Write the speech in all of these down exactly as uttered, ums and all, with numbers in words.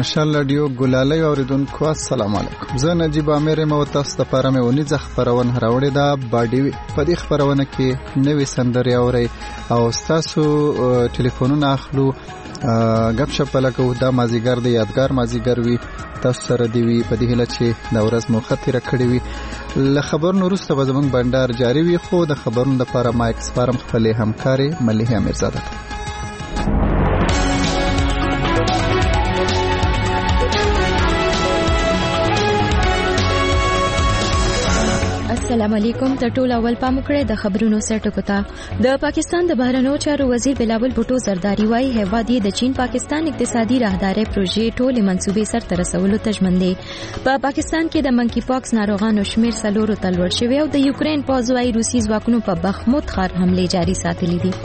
مشال رادیو ګلالۍ اوریدونکو السلام علیکم. زه نجیب امیر مو تاسو ته پاره مې ونی ځخ خبرونه راوړې ده باډي په دې خبرونه کې نوې سندري اوري او تاسو ټلیفونونه اخلو غب شپ لګو دا مازیګر دی یادګار مازیګر وي تاسو سره دی وي په دې هله چې دا ورځ مو خطر کړی وي ل خبر نو رسته زمون بندر جاری وي خو د خبرونو لپاره مایک سپارم خپل همکاري مليحه امیرزاده. السلام علیکم. تر ټولو اول پام وکړئ د خبرونو سرټکو ته. د پاکستان د بهرنیو چارو وزیر بلاول بھټو زرداری وايي هیواد یې د چین پاکستان اقتصادي راهدارۍ پروژې ټولې منصوبې سرته رسولو ته ژمن دی. په پاکستان کې د منکی پاکس ناروغانو شمیر څلورو ته لوړ شوی او د یوکرين پوځ وايي روسي ځواکونو په بخمود ښار حمله جاري ساتلې دي.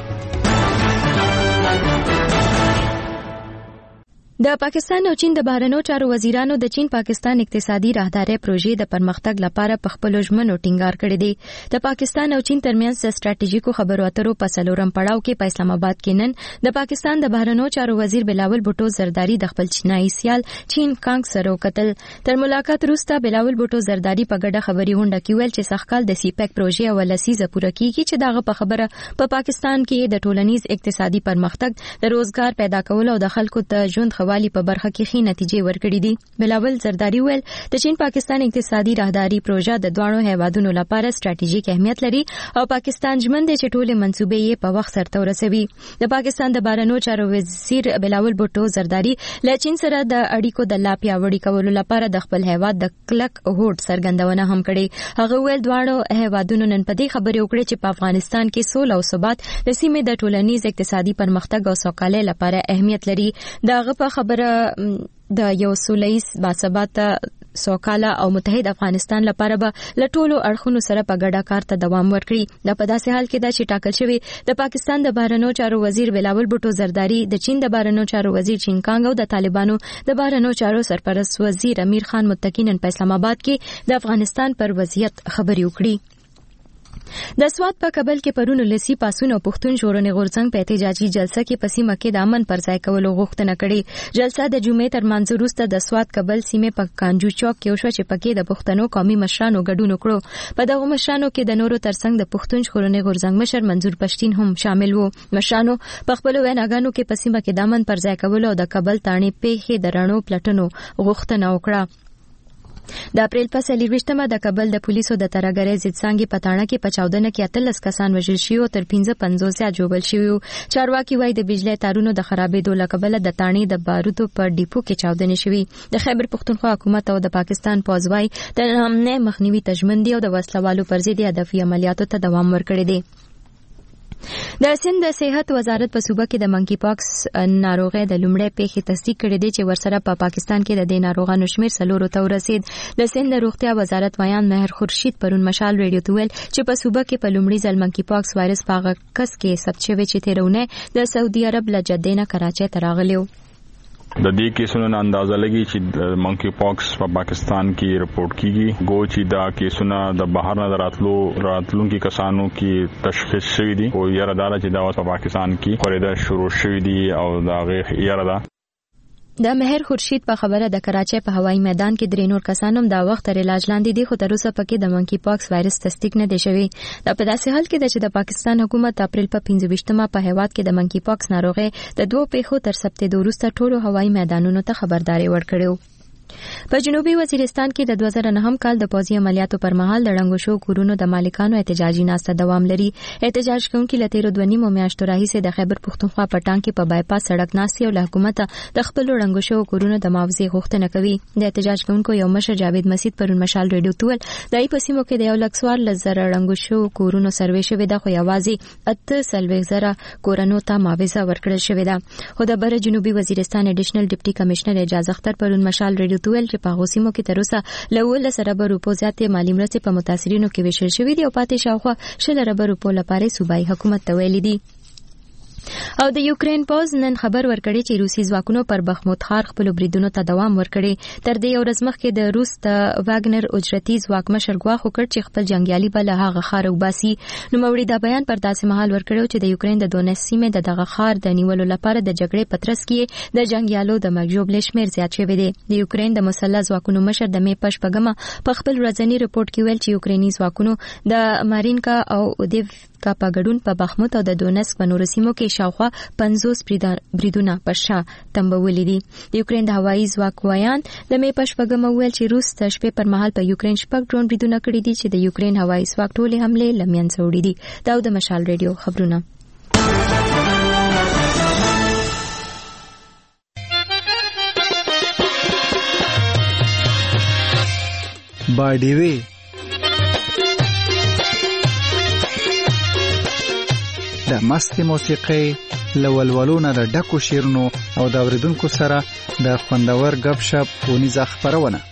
د پاکستان او چین د بهرنیو چارو وزیرانو د چین پاکستان اقتصادي راهدارۍ پروژې د پرمختګ لپاره په خپل ژمنو ټینګار کړی دی. د پاکستان او چین ترمنځ د ستراتیژیکو خبرو اترو په څلورم پړاو کې په اسلام آباد کې نن د پاکستان د بهرنیو چارو وزیر بلاول بھټو زرداری د خپل چینایي سیال چین کانګ سره وکتل. تر ملاقات وروسته بلاول بھټو زرداری په ګډه خبري غونډه کې ویل چې سخکال د سی پیک پروژې او لسیزه پوره کیږي چې دغه په خبره په پاکستان کې د ټولنیز اقتصادي پرمختګ د روزګار پیدا کول او د خلکو ته ژوند والی په برخه کې ښې نتیجې ورکړې دي. بلاول زرداری ویل د چین پاکستان اقتصادي راهداري پروژه د دوه هیوادونو لپاره ستراتیژیک اهمیت لري او پاکستان ژمن دی چې ټولې منصوبې یې په وخت سرته ورسوي. د پاکستان د بهرنیو چارو وزیر بلاول بھټو زرداری له چین سره د اړیکو د لا پیاوړي کولو لپاره د خپل هیواد د کلک هوډ څرګندونه هم کړې. هغه ویل دواړو هیوادونو نن په دې خبرې وکړې چې په افغانستان کې سوله او ثبات د سیمې د ټولنیز اقتصادي پرمختګ او سوکالۍ لپاره اهمیت لري. دغه په خبره د یو سولهییز باثباته سوکاله او متحد افغانستان لپاره به لټولو اړخونو سره په ګډه کار ته دوام ورکړي. دا په داسې حال کې ده چې ټاکل شوی د پاکستان د بهرنیو چارو وزیر بلاول بھټو زرداری د چین د بهرنیو چارو وزیر چین کانګ او د طالبانو د بهرنیو چارو سرپرست وزیر امیر خان متکینن په اسلام آباد کې د افغانستان پر وضعیت خبري وکړي. د سوات په کابل کې پرون لسی پاسون او پښتون ژغورنې غورځنګ په احتجاجي جلسه کې په سیمه کې د امن پر ځای کولو غوښتنه کړې. جلسه د جمعې تر منځ وروسته د سوات کابل سیمې په کانجو چوک کې وشوه چې پکې د پښتنو قومي مشرانو ګډون وکړو. په دغه مشرانو کې د نورو ترڅنګ د پښتون ژغورنې غورځنګ مشر منظور پښتين هم شامل وو. مشرانو په خپل ویناګانو کې په سیمه کې د امن پر ځای کولو او د کابل تاڼې پیښې د رڼو پلټنو غوښتنه وکړه. د اپریل په څلورویشتمه د کابل د پولیسو د ترګرۍ ضد څنګه پټاڼه کې په چاودنه کې اتلس کسان وژل شوي او تر پنځه پنځوس زیات ژوبل شوي. چارواکي وايي د بجلی تارونو د خرابېدو له کبله د تاڼې د بارودو په ډیپو کې چاودنې شوي. د خیبر پښتونخوا حکومت او د پاکستان پوځ وايي د امنیت مخنیوي ته ژمن دي او د وسلوالو پر ضد هدفي عملیاتو ته دوام ورکړي دي. د سند د صحت وزارت په صوبه کې د منکی پاکس ناروغي د لومړی پیښې تصدیق کړې دي چې ورسره په پاکستان کې د دې ناروغانو شمیر څلورو ته ورسید. د سند د روغتیا وزارت ویان مهر خورشید پرون مشال ریډیو ته ویل چې په صوبه کې په لومړي ځل منکی پاکس وایرس په هغه کس کې ثبت شوی چې تیرونه د سعودي عرب له جدې نه کراچۍ ته راغلی و. د دې کیسونو اندازه لګي چې منکی پاکس په پاکستان کې رپورټ کیږي. گو چې دا کیسونه د بهر نه راتلو راتلونکو کسانو کې تشخیص شوی دي او یاره دا چې دا په پاکستان کې خوريده شروع شوی دي او دا غیر یاره دا د مهر خورشید په خبره د کراچۍ په هوایي میدان کې درې نور کسانو دا وخت تر علاج لاندې دي خو تر اوسه پکې د منکی پاکس وایرس تصدیق نه دی شوی. دا په داسې حال کې چې د پاکستان حکومت اپریل په پنځه ویشتمه په هیواد کې د منکی پاکس ناروغي د دوه پیښو تر ثبتېدو وروسته ټولو هوایي میدانونو ته خبرداري ورکړې. په جنوبي وزیرستان کې د دوه زره نهم کال د پوځي عملیاتو پر مهال د ړنګو شو کورونو د مالکانو احتجاجي ناسته دوام لري. احتجاج کوونکي له تیرو دوه نیمو میاشتو راهیسې د خیبر پښتونخوا په ټانګ کې په بایپاس سړک ناستي او له حکومت د خپل ړنګو شو کورونو د معاوضې غوښتنه کوي. د احتجاج کوونکو یو مشر جاوید مسید پرون مشال ریډیو ته ویل دای په سیمو کې د یو لک څوار لزر ړنګو شو کورونو سروې شوې ده خو یوازې اته څلوېښت زره کورونو ته معاوضه ورکړل شوې ده. خو د بر جنوبي وزیرستان اډیشنل ډیپټي کمشنر اعجاز اختر پرون مشال ریډیو ته ویل چې په هغو سیمو کې تر اوسه له اوولس اربه روپو زیاتې مالي مرستې په متاثرینو کې ویشل شوې دي او پاتې شاوخوا شل اربه روپو لپاره صوبایي حکومت ته ویلي دي. او د یوکرين پوز نن خبر ورکړی چې روسي ځواکونو پر بخموت ښار خپل بریدونو ته دوام ورکړي. تر دې ورځ مخکې د روس د واګنر اجرتي ځواک مشر ګواښ وکړ چې خپل جنگیالي بل هغه ښار وباسي. نو موري دا بیان پر داسې مهال ورکړو چې د یوکرين د دونیس سیمې د دغه ښار د نیولو لپاره د جګړې پترس کې د جنگیالو د مرجوب لشمیر زیات شوی دی. د یوکرين د مسلح ځواکونو مشر د مې پشپګمه په خپل ورځنی رپورت کې ویل چې یوکريني ځواکونو د مارینکا او اودیفکا په ګډون په بخموت او د دونیسک په نورو سیمو کې شاوخوا پنځوس بریدونه پر شا تمبولې دي. د یوکرين د هوایي ځواک وایان د مې پشپګمه ویل چې روس د شپې پر مهال په یوکرين شپږ ډرون بریدونه کړي دي چې د یوکرين هوایي ځواک ټولې حملې لمن څوړي دي. دا د مشال ریډیو خبرونه. باډیوي د مستي موسیقي لولولونه د ډکو شیرونو او د اوریدونکو سره د خوندور غب شپ ونیزه خبرونه.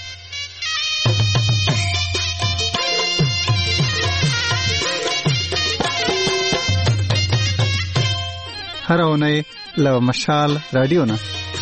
هر اونۍ له مشال رادیو نه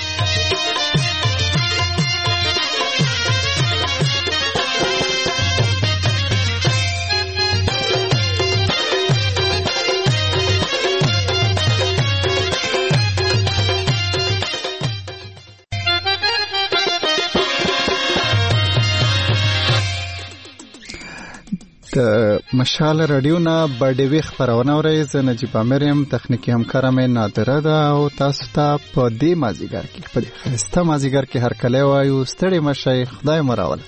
مشال رادیو نه باډیوي خبرونه اورئ. زه نجیب امریم، تخنیکی همکارم نادره ده او تاسو ته په دې مازیګر کې په دې ښایسته مازیګر کې هر کله وایو ستړي مشئ، خدای مو راوله.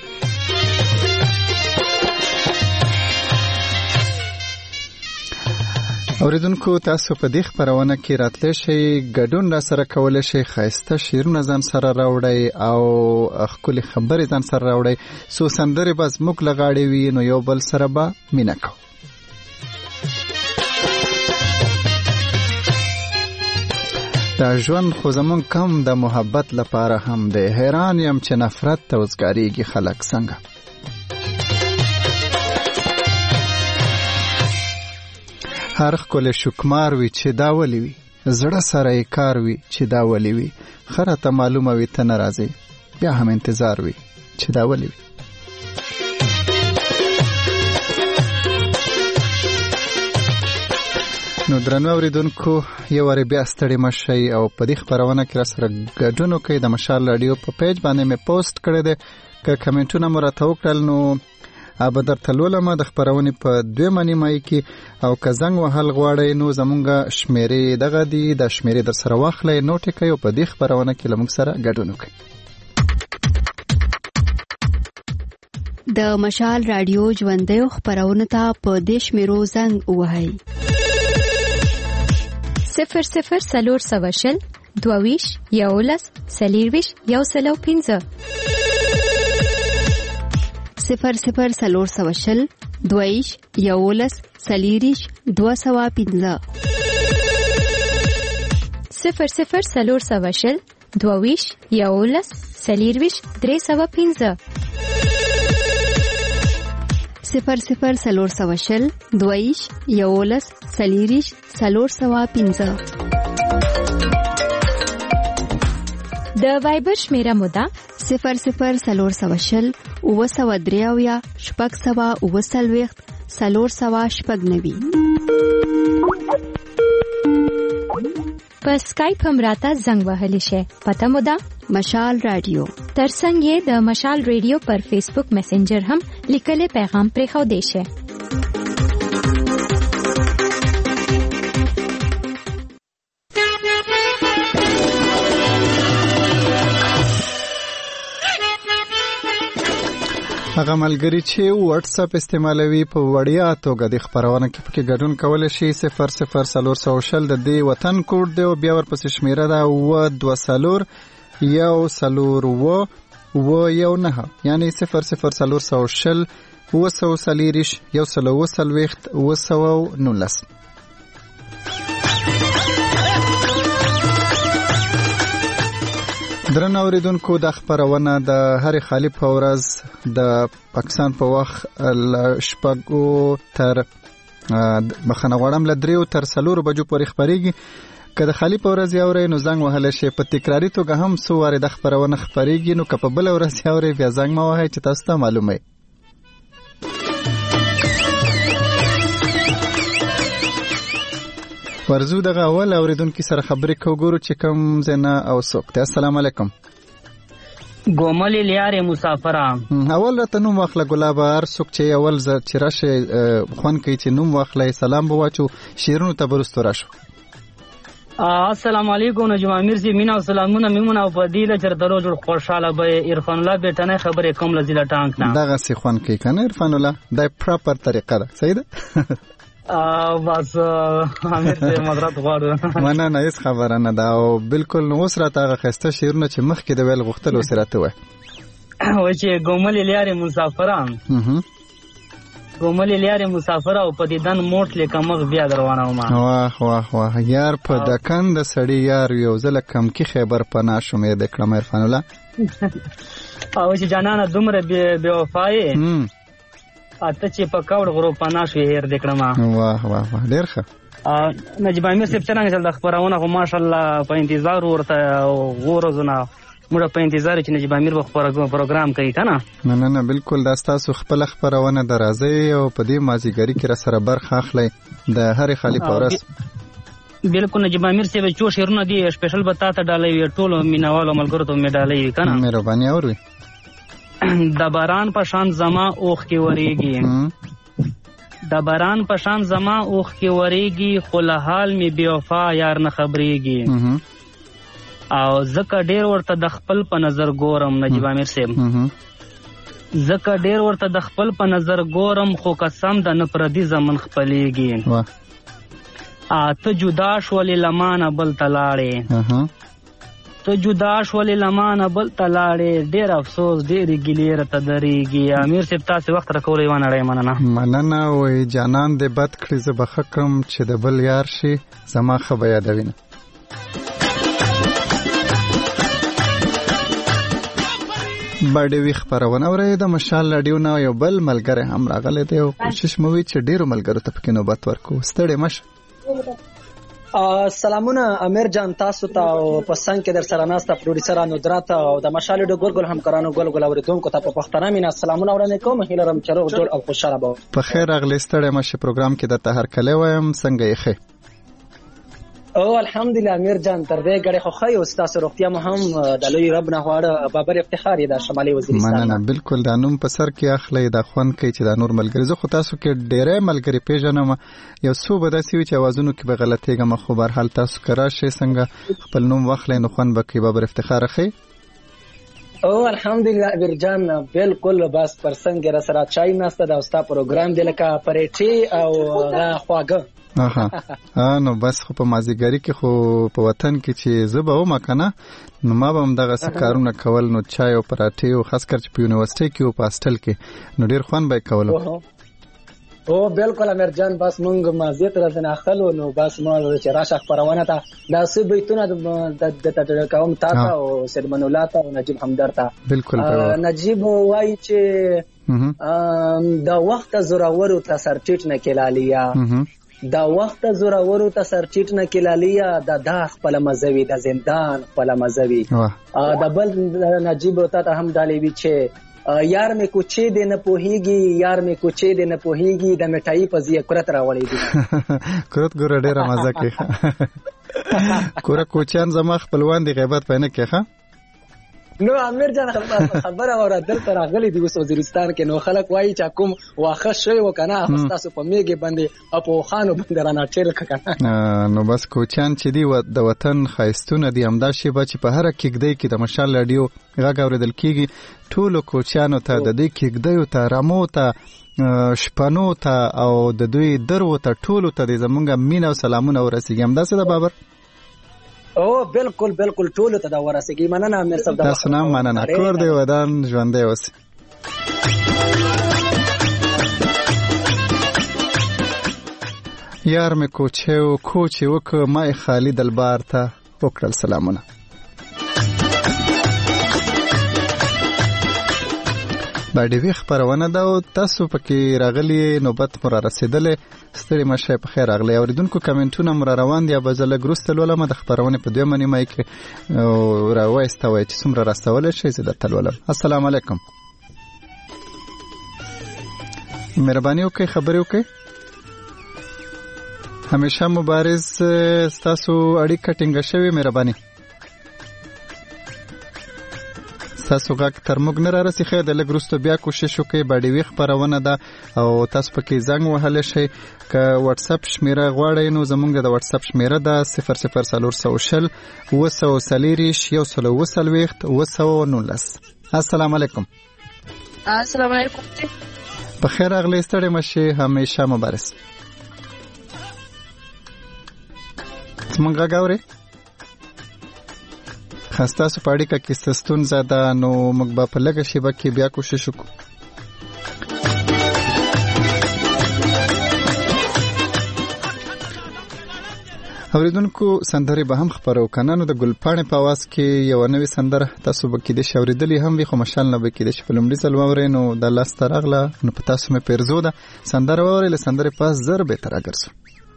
اوریدونکو تاسو په دې خبرونه کې راتلی شئ، ګډون را سره کولی شئ، ښایسته شعرونه ځان سره راوړئ او ښکلې خبرې ځان سره راوړئ. څو سندرې به زموږ له غاړې وي، نو یو بل سره به مینه کوو. دا ژوند خو زمونږ کم د محبت لپاره هم دی، حیران یم چې نفرت ته وزګارېږي خلک څنګه. هر ښکلی شکمار وي چې دا ولی وي، زړه سره یې کار وي چې دا ولی وي، خره ته معلومه وي ته نه راځې، بیا هم انتظار وي چې دا ولی وي. نو درنو اوریدونکو، یو وارې بیا ستړي مشئ او په دې خبرونه کې را سره ګډون وکړئ. د مشال رادیو په پیج باندې مې پوسټ کړی دی، که کمنټونه مو راته وکړل نو به درته لولم د خبرونې په دویمه نیمایي کې، او که زنګ وهل غواړئ نو زمونږ شمیرې دغه دي، د شمیرې در سره واخلئ، نوټ یې کړئ او په دې خبرونه کې له موږ سره ګډون وکړئ. د مشال رادیو ژوندیو خبرونو ته په دې شمیرو زنګ ووهئ: صفر صفر څلور سوه شل دوه ویشت یولس څلېرویشت یو سل او پنځه، صفر صفر څلور سوه شل دوه ویشت یولس څلېرویشت دوه سوه پنځه، صفر صفر څلور سوه شل دوه ویشت یولس څلېرویشت درې سوه پنځه، صفر صفر څلور سوه شل دوه ویشت یولس څلېرویشت څلور سوه پنځه. د وایبر شمیره مو ده صفر صفر څلور سوه شل اوه سوه درې اویا شپږ سوه اوه څلوېښت څلور سوه شپږ نوي. په سکایپ هم راته زنګ وهلی شئ، پته مو ده مشال رادیو. ترڅنګ یې د مشال ریډیو پر فیسبوک میسنجر هم لیکلی پیغام پرېښودی شئ. هغه ملګری چې واتس اپ استعمالوي په وړیا توګه د خبرونه کې پکې ګډون کولی شي. صفر صفر څلور سوه شل د دې وطن کوډ دی او بیا ورپسې شمیره ده اوه دوه څلور یو څلور اوه اوه یو نهه، یعنی صفر صفر څلور سوه شل اوه سوه څلېرویشت یو سل اوه څلوېښت اوه سوه نولس. درنو اوریدونکو، د خبرونه د هرې خالي په ورځ د پاکستان په وخت له شپږو تر بخنه غواړم له دریو تر څلورو بجو پورې خپرېږي. که د خالي په ورځ اورئ نو زنګ وهلی شئ. په تکراري توګه هم څو وارې د خپرونه خپرېږي، نو که په بله ورځ اورئ بیا زنګ مه وهئ چې تاسو ته معلومه وي. ورځو دغه اول اورېدونکي سره خبرې کوو، ګورو چې کوم ځای نه او څوک دی. السلام علیکم. ګوملې لیارې مسافره. اول راته نوم واخله ګلابه، هر څوک چې اول زه چې راشئ خوند کوي چې نوم واخلی، سلام به واچو، شعرونو ته به وروستو راشو. السلام علیکم نجم امیر صاحب، مینا او سلامونه میمونه او پدیله چرته جوړ خوشاله به عرفان الله بیٹنه خبرې کوم لزیله ټانک نه دغه سي خوان کوي کنه عرفان الله، دا پراپر طریقه ده. صحیح ده. بس امیر صاحب مدرات غواړو. منه نه هیڅ خبره نه ده، او بالکل نو اوس راته هغه ښایسته شعرونه چې مخکې د ویل غوښتل اوس راته وایي. وایي چې ګوملې لیارې مسافران، ګوملې لیارې مسافره او په دیدن موټ لیکه مغ بیا دروانه ومه. واه واه واه، یار په دکن د سړي یار یو ځله کمکي خیبر پناه شوم یې د کړم عرفان الله. او چې جانانه دومره بې وفایې اته چې په کوړ غرو پناه شوې هیر دې کړم. واه واه واه، ډېر ښه. نجیب امیر صاحب څرنګه چل د خپرونه خو ماشاءالله په انتظار ورته غورځونه موږ په انتظار چې نجیب امیر به پروګرام کوي کنه. نه نه نه بالکل، دا ستاسو خپل خبرونه د راځي او په دې مازیګری کې را سره برخه اخلي د هرې خالي په ورځ. بالکل نجیب امیر صاحب چې شعرونه دي سپیشل به تا ته ډالۍ وي، ټولو مینوالو ملګرو ته مې ډالۍ وي کنه. مهرباني اوري. د باران په شان زما اوښ کې وریږي، د باران په شان زما اوښ کې وریږي، خو له حال مې بې وفا یار نه خبرېږي. او ځکه ډیر ورته د خپل په نظر ګورم نجیب امیر صاحب، ځکه ډیر ورته د خپل په نظر ګورم، خو قسم د نه پردي زمن خپلېږي. ته جدا شولې لمانه بل ته لاړې، ته جدا شولې لمانه بل ته لاړې، ډیر افسوس ډېرې ګیلې راته درېږي. امیر صاحب تاسې وخت راکولی یوه نړۍ مننه. مننه. وایي جانان دې بد کړي زه به ښه کړم، چې د بل یار شي زما ښه به یادوینه. باډوي خبرونه اورئ د مشال راډیو نه. یو بل ملګری هم راغلی دی او کوشش مو وي چې ډیرو ملګرو ته پکې نوبت ورکو. ستړی مشه. سلامونه امیر جان، تاسو ته او په څنګ کې در سره ناسته پروډوسر ندرت او د مشال راډیو ګل ګل همکارانو ګل ګل اوریدونکو ته په پښتنه مینا سلامونه وړاندې کوم. هیله لرم چې روغ جوړ او خوشاله به په خیر راغلی. ستړی مشه. پروګرام کې درته هرکلی وایم، څنګه یې ښه؟ او الحمدلله امیر جان، تر دې غړي خو خو ستاسو روغتیا مو هم د لوی رب نه غواړه. بابر افتخار د شمالي وزیرستان. مننه. بالکل دا نوم په سر کې اخلي، دا خوند کوي چې دا نور ملګری. زه خو تاسو کې ډېرې ملګری پیژنم، یو څو به داسې وي چې اوازونو کې به غلطېږم، خو بهرحال تاسو که راشئ څنګه خپل نوم واخلئ نو خوند به کوي. بابر افتخار ښه؟ او الحمدلله امیر جان بالکل. بس پر څنګه را سره چای ناسته دا ستا پروګرام دی لکه پریټي او خواږه. اها نو بس خو په مازیګری کې خو په وطن کې چې زه به ومه که نه نو ما به هم دغسې کارونه کول، نو چای او پراټې او خاص کر چې په یونیورسټۍ کې او په هاسټل کې نو ډېر خوند به یې کولو. او بالکل امیر جان، بس مونږ مازیت راځنه اخلو نو بس مو چې راشه خبرونه ته دا څه بیتونه د د کوم تا ته او سلمان الله ته او نجیب همدر ته. بالکل نجیب وایي چې دا وخت زورورو ته سرټیټ نه کلالیا، دا وخت زورورو ته سرټیټ نه کلالیا، دا دا خپل مزوي د زندان خپل مزوي. دا بل نجیب ته هم دالي وی چې یار مې کوچې دې نه پوهیږي، یار مې کوچې دې نه پوهیږي، د مټای په ځای کرت راوړې دي. کرت ګوره ډېره مزه کوي. کوره کوچیان زما خپلوان دي، غیبت پې نه کوي. نو امیر جان خبره اوره دلته راغلی دی اوس وزیرستان کې، نو خلک وایي چې کوم واخه شوی وکنه تاسو په میګه باندې اپو خانو باندې رانه ټیل کنه. نو بس کوچیان چې دی د وطن خایستونه دی همدا شی به چې په هر کېږدی کې د مشال راډیو غږ اوریدل کیږي. ټولو کوچیانو ته د دې کېږدیو ته رمو ته شپنو ته او د دوی درو ته ټولو ته د زمونږ مینه او سلامونه ورسیږي. همداسې ده بابر؟ او بالکل بالکل ټولو ته دا ورسیږي. مننه امیر صاحب. تاسو نه مننه. کور دی ودان ژوندی اوسئ. یار مې کوچې و کوچې وکړه ما یې خالي دلبار ته وکړل سلامونه. باډي خبرونه دا او تاسو پکې راغلي نوبت مر رسیدلې ستړي مشه په خیر راغلي اوریدونکو کمنټونه مر روان دي بزله ګروستل ولما د خبرونه په دوه منی مای کې راوېستوي چې څومره راستول شي زه د تلولم. السلام علیکم. مهرباني وکړئ خبرې وکړئ. همیشه مبارز تاسو اړیکه ټینګه شوی مهرباني. تاسو غاک تر موږ نه رارسي خیر د لګروستو بیا کوشش وکړئ باډي وی خبرونه ده او تاسو پکې زنګ وهل شي که واتس اپ شمیره غواړئ نو زموږ د واتس اپ شمیره ده صفر صفر صفر صفر وسو سلیریش یو سلو وسلويخت وسو نولس. السلام علیکم. السلام علیکم. په خیر اغلی ستړي مشه همیشه مبارز. څنګه غاوري خاصه سو پاړی کا کیستون زاده نو موږ به په لګه شی بکې بیا کوشش وکړو. اوریدونکو سندره به هم خبرو کنه نو د ګلپاڼې په आवाज کې یو نوې سندره تاسو به کې د شوریدلې هم وي خو مشال نه به کې د فلم ډیزل ووري نو د لاس ترغله نو په تاسو مې پیرزو ده سندره ووري له سندره پاس زر به تر اگرسو.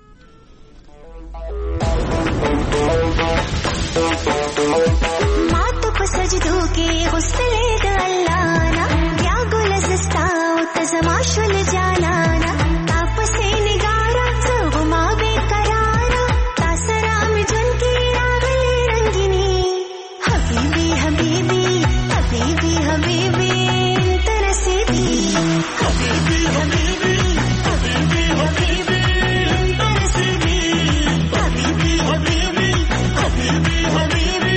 सजदों के गुस्ले दलाना क्या गुलज़िस्ता तज़माशुल जालाना तापसे निगारा ज़ुमा बेकरारा तासराम जुन की रागले रंगिनी हबीबी हबीबी हबीबी हबीबी तरसीबी हबीबी हबीबी हबीबी हबीबी तरसीबी हबीबी हबीबी हबीबी हबीबी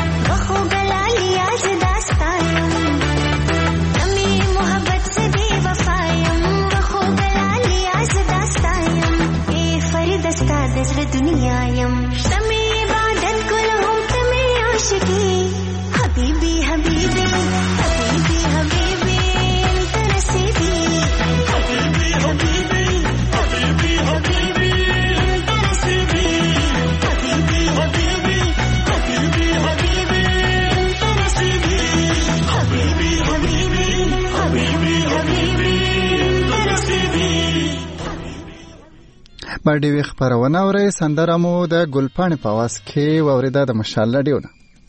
देवा باندې وی خبرونه اوري سندره مو د ګلپاڼې په आवाज کې واوریدا د مشال لډیونه.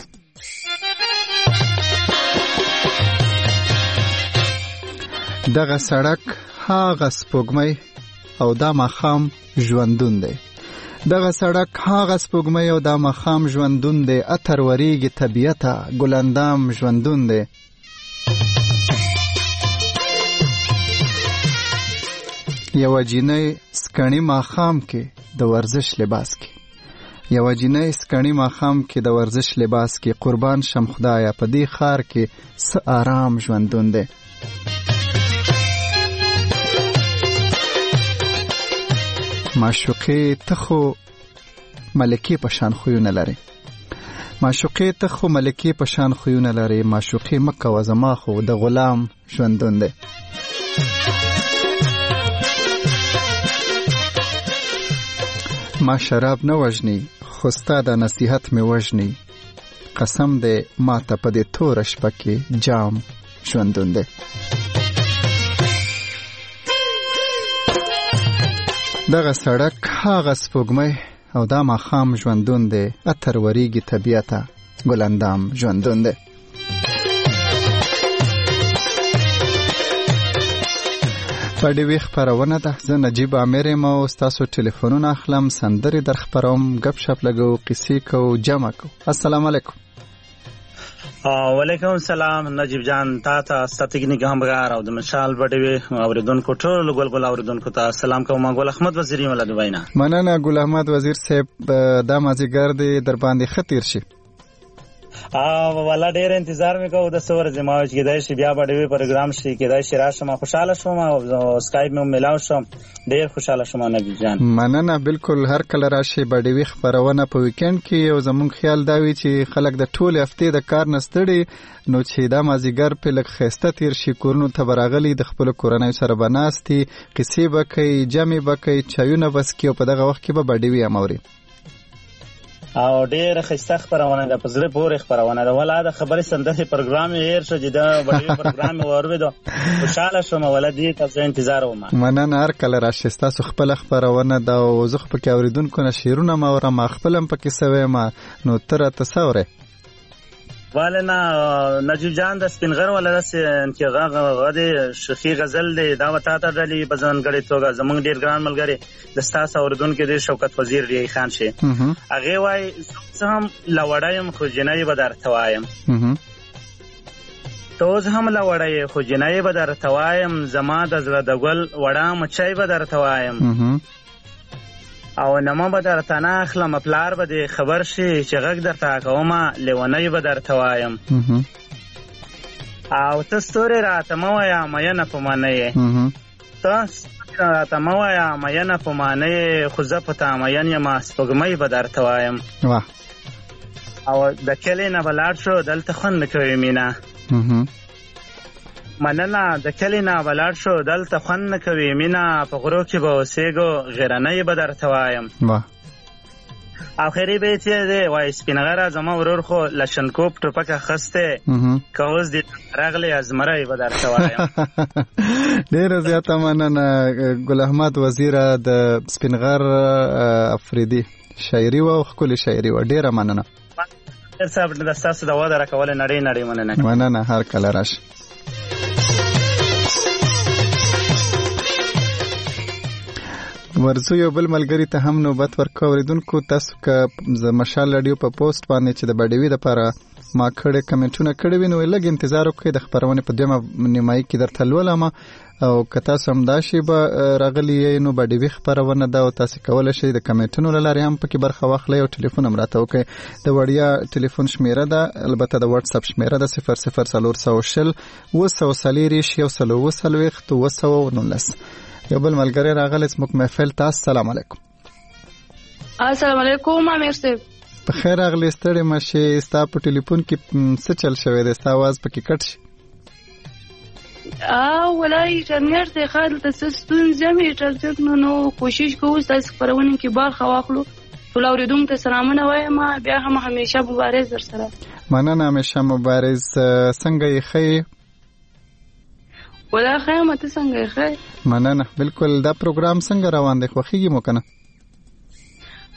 دغه سړک هاغه سپوږمۍ او دا مخام ژوندون دی. دغه سړک هاغه سپوږمۍ او دا مخام ژوندون دی. اتر وریږي طبیعته ګلندام ژوندون دی. یو جینۍ سکڼی ماخام کې د ورزش لباس کې یو جینۍ سکڼی ماخام کې د ورزش لباس کې قربان شم خدایا په دې خار کې س آرام ژوندون دی. معشوقې ته خو ملکې په شان خویونه لري. معشوقې ته خو ملکې په شان خویونه لري. معشوقې مکه و زما خو د غلام ژوندون دی. ما شراب نه وژني خو ستا د نصیحت مې وژني. قسم دی ما ته په دې توره شپه کې جام ژوندون دی. دغه سړک هاغه سپوږمۍ او دا ماخام ژوندون دی. اتر وریږي طبیعته ګلندام ژوندون دی. په دې وی خبرونه ده. زه نجیب عامر یم او تاسو ټلیفونونه اخلم، سندرې در خبروم، غپ شپ لګو، قصې کو، جمع کو. السلام علیکم. وعلیکم السلام نجیب جان، تا ته ستګنی ګمبګار او د مشال بډوي اوریدونکو ټول ګل ګل اوریدونکو ته سلام کوم. ګل احمد وزیر ولې دوینا مننه. ګل احمد وزیر صاحب د مازیګر دی در باندې خطر شي. ا ولا ډیر انتظار وکاو د سور زماوج کې دای شي بیا بډوي پروګرام شي کې دای شي راشم. خوشاله شوم او اسکایپ مې ملاو شوم. ډیر خوشاله شوم نجیب جان. مننه. بالکل هر کله راشي بډوي خبرونه په ویکند کې او زمونږ خیال دا وی چې خلک د ټول هفته د کار نستړي نو چې دا مازیګر په لک خسته تیر شي کورونو ته براغلي د خپل کورنۍ سره بناستي قصې بکې جمع بکې چایونه بس کې په دغه وخت کې به بډوي اموري او ډېر خسته خبرونه ده. په زړه پورې خبرونه ده. ولا د خبرې سندرې پروګرام یې هیر شو چې دا بډوي پروګرام ورودو. خوشاله شوم ولدي تاسو انتظار ومه. مننه. هر کله راشي تاسو خپل خبرونه ده او زه خو پکې اوریدونکو نه شیرونه ما ورم خپلم پکې سوي ما نو تر تصوره والنا نجیب جان د سپینغر ولا د انتغا غدي شخي غزل دی دا وتا ته دلی بزنګړی توګه زمونږ ډیر ګران ملګری د ستاسو اوردونکو د شوکت وزیر ری خان شي. هغه وای زه هم لوړایم خو جنای به درته وایم. توز هم لوړای خو جنای به درته وایم. زما د زړه د ګل وړا مچای به درته وایم. او نما به درته نه اخلم پلار به دې خبر شي چې غږ درته کومه لیونی به درته وایم. او ته ستوري راته مه وایه مینه په معنی یې. ته ستوري راته مه وایه مینه په معنی یې خو زه په تا مین یم سپوږمۍ به درته وایم. او د کلي نه به لاړ شو دلته خوند نه کوي مینه. مننه. د کلی نه بلاړ شو دلته خوند نه کوي مینه. په غرو کې به اوسېږو غیرنۍ به درته وایم. آخري بیت یې دی وایي سپینغره زما ورور خو لشنکوب ټوپک اخیستی که اوس دې راغلی ازمری به درته وایم. ډېره زیاته مننه ګل احمد وزیره. د سپینغر افریدي شاعري وه او ښکلې شاعري وه. ډېره مننه صاحب د ستاسو د وده راکولې نړۍ نړۍ مننه. مننه. هر کله راشي. ورزو یو بل ملګری ته هم نوبت ورکو. اوریدونکو تاسو که مشال رادیو په پوسټ باندې چې د بډوي د لپاره ما کړه کمنټونه کړی وي نو لږ انتظار وکړئ د خبرونه په دویمه نیمایي کې درته لولم او که تاسو هم دا شی به راغلی نو بډوي خبرونه ده او تاسو کولای شئ د کمنټونو له لارې هم پکې برخه واخلئ او ټلیفون هم راته وکړئ. د وړیا ټلیفون شمیره ده البته د واتس اپ شمیره ده صفر صفر څلور سوه شل اوه سوه څلېرویشت یو سل اوه څلوېښت اوه سوه نولس. یو بل ملګری راغلی زموږ محفل ته. السلام علیکم. السلام علیکم امیر صاحب. په خیر راغلی. ستړی مه شې. ستا په ټلیفون کې څه چل شوی دی؟ ستا اواز پکې کټ شي. ولای انټرنیټ دی ښه دلته څه ستونزې هم انټرنیټ نو نو کوشش کوو ستاسو خپرونې کې برخه واخلو. ټول اورېدونکو ته سلامونه وایم. بیا هم همیشه مبارز در سره. مننه. همیشه مبارز. څنګه یې ښه یې؟ ولا خیر مته څنګه ښه؟ مننه. بالکل. دا پروګرام څنګه روان دی؟ خوښیږي مو کنه؟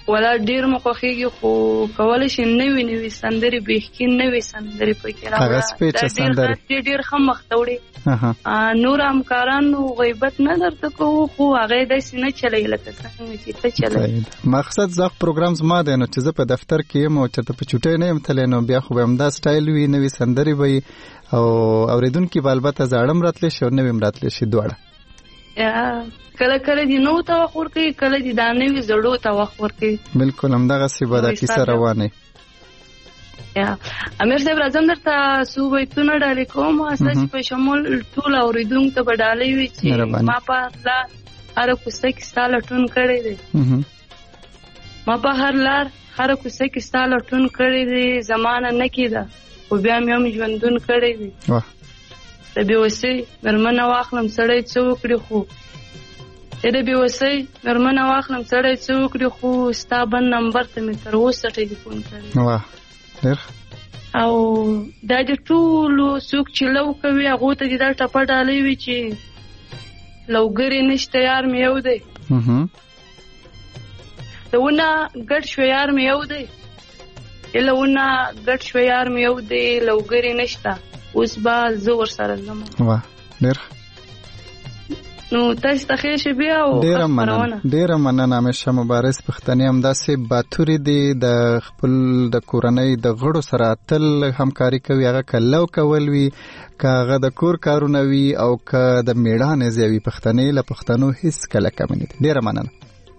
ولا ډیر مو خوښیږي خو کولای شي نوې نوې سندرې بهکې نوې سندرې پکې راوړي ډیر ښه مخته وړي نور همکارانو غیبت نه درته کوو خو هغه داسې نه چلوي لکه څنګه چې ته چلوي. مقصد زغ پروګرام زما دی نو چې زه په دفتر کې یم او چېرته په چوټۍ نه یم تللی نو بیا خو به همدا سټایل وي نوې سندرې به وي او اورېدونکي به البته زاړه هم راتلی شي او نوې هم راتلی شي دواړه. کله کله دی نو ته وخت ورکوي کله دی دا نوي زړو ته وخت ورکوي. بالکل همدغسې به دا کیسه روانه یا امیر صاحب راځم درته څو بیتونه ډالې کوم اساسي په شمول ټول اورېدونکو ته به ډالۍ وي چې ما په لار هره کوڅه کې ستا لټون کړی دی ما په هر لار هره کوڅه کې ستا لټون کړی دی زمانه نه کېده خو بیا مې هم ژوندون کړی دی د بېوسۍ مېرمنه واخلم سړی څه وکړي خو د بېوسۍ مېرمنه واخلم سړی څه وکړي خو ستا بل نمبر ته مې تر اوسه ټلیفون کړی او دا د ټولو څوک چې لو کوي هغو ته دې دا ټپه ډالۍ وي چې لوګرې نشته یار مې یو دی لونه ګډ شو یار مې یو دی لونه ګډ شو یار مې یو دی لوګرې نشته اوس به زه ورسره ځم. ډېر نو تاسو ته ښه شي بیا او ډېره مننه ډېره مننه همیشه مبارز پښتنې همداسې باتورې دي د خپل د کورنۍ د غړو سره تل همکاري کوي هغه که لو کول وي که هغه د کور کارونه وي او که د میړانې ځای وي پښتنې له پښتنو هېڅ کله کمې نه دي. ډېره مننه.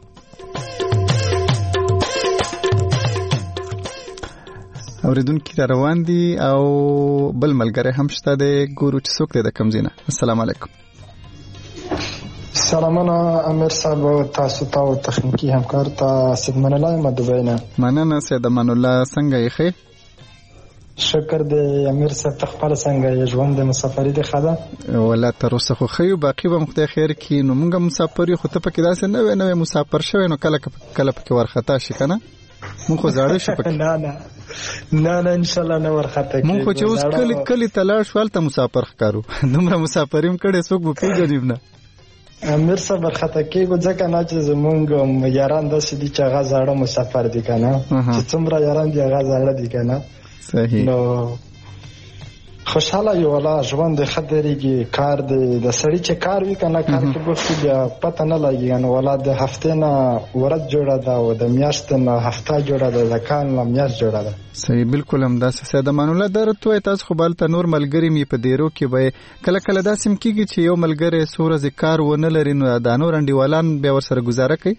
اورېدونکي را روان دي او بل ملګری هم شته دی ګورو چې څوک دی د کوم ځای نه. السلام علیکم. سلامونه امیر صاحب تاسو ته او تخنیکی همکار ته سید من الله یم دوبۍ نه. مننه سید من الله څنګه یې ښې؟ شکر دی امیر صاحب ته خپله څنګه یې ژوند د مسافري دی ښه ده؟ والله تر اوسه خو ښه یو باقي به م خدای خیر کړي نو موږ مسافر یو خو ته پکې داسې نوی نوی مسافر شوی نو کله کله پکې ورخطا شي که نه مونږ خو زاړه شو پکې. نه نه نه نه انشاءالله نه ورخطا کېږو. مونږ خو چې اوس کلي کلي ته لاړ شو هلته مسافر ښکارو دومره مسافري م کړی څوک به پېژني نه. امیر صاحب ورخطا کېږو ځکه نه چې زمونږ یاران داسې دي چې هغه زاړه مسافر دي که نه چې څومره یاران دي هغه زاړه دي که نه. صحیح. نو خوشحاله یو ولا ژوند ښه درېږي کار دی د سړي چې کار وي که نه کار کې بوخت وي بیا پته نه لګي نو ولا د هفتې نه ورځ جوړه ده او د میاشتې نه هفته جوړه ده د کال نه میاشت جوړه ده. صحیح بالکل همداسې سید امان الله دا راته وایي تاسو خو به هلته نور ملګري مې په دیرو کې به کله کله داسې هم کېږي چې یو ملګری څو ورځې کار ونه لري نو دا نور انډیوالان بیا ورسره ګزاره کوي؟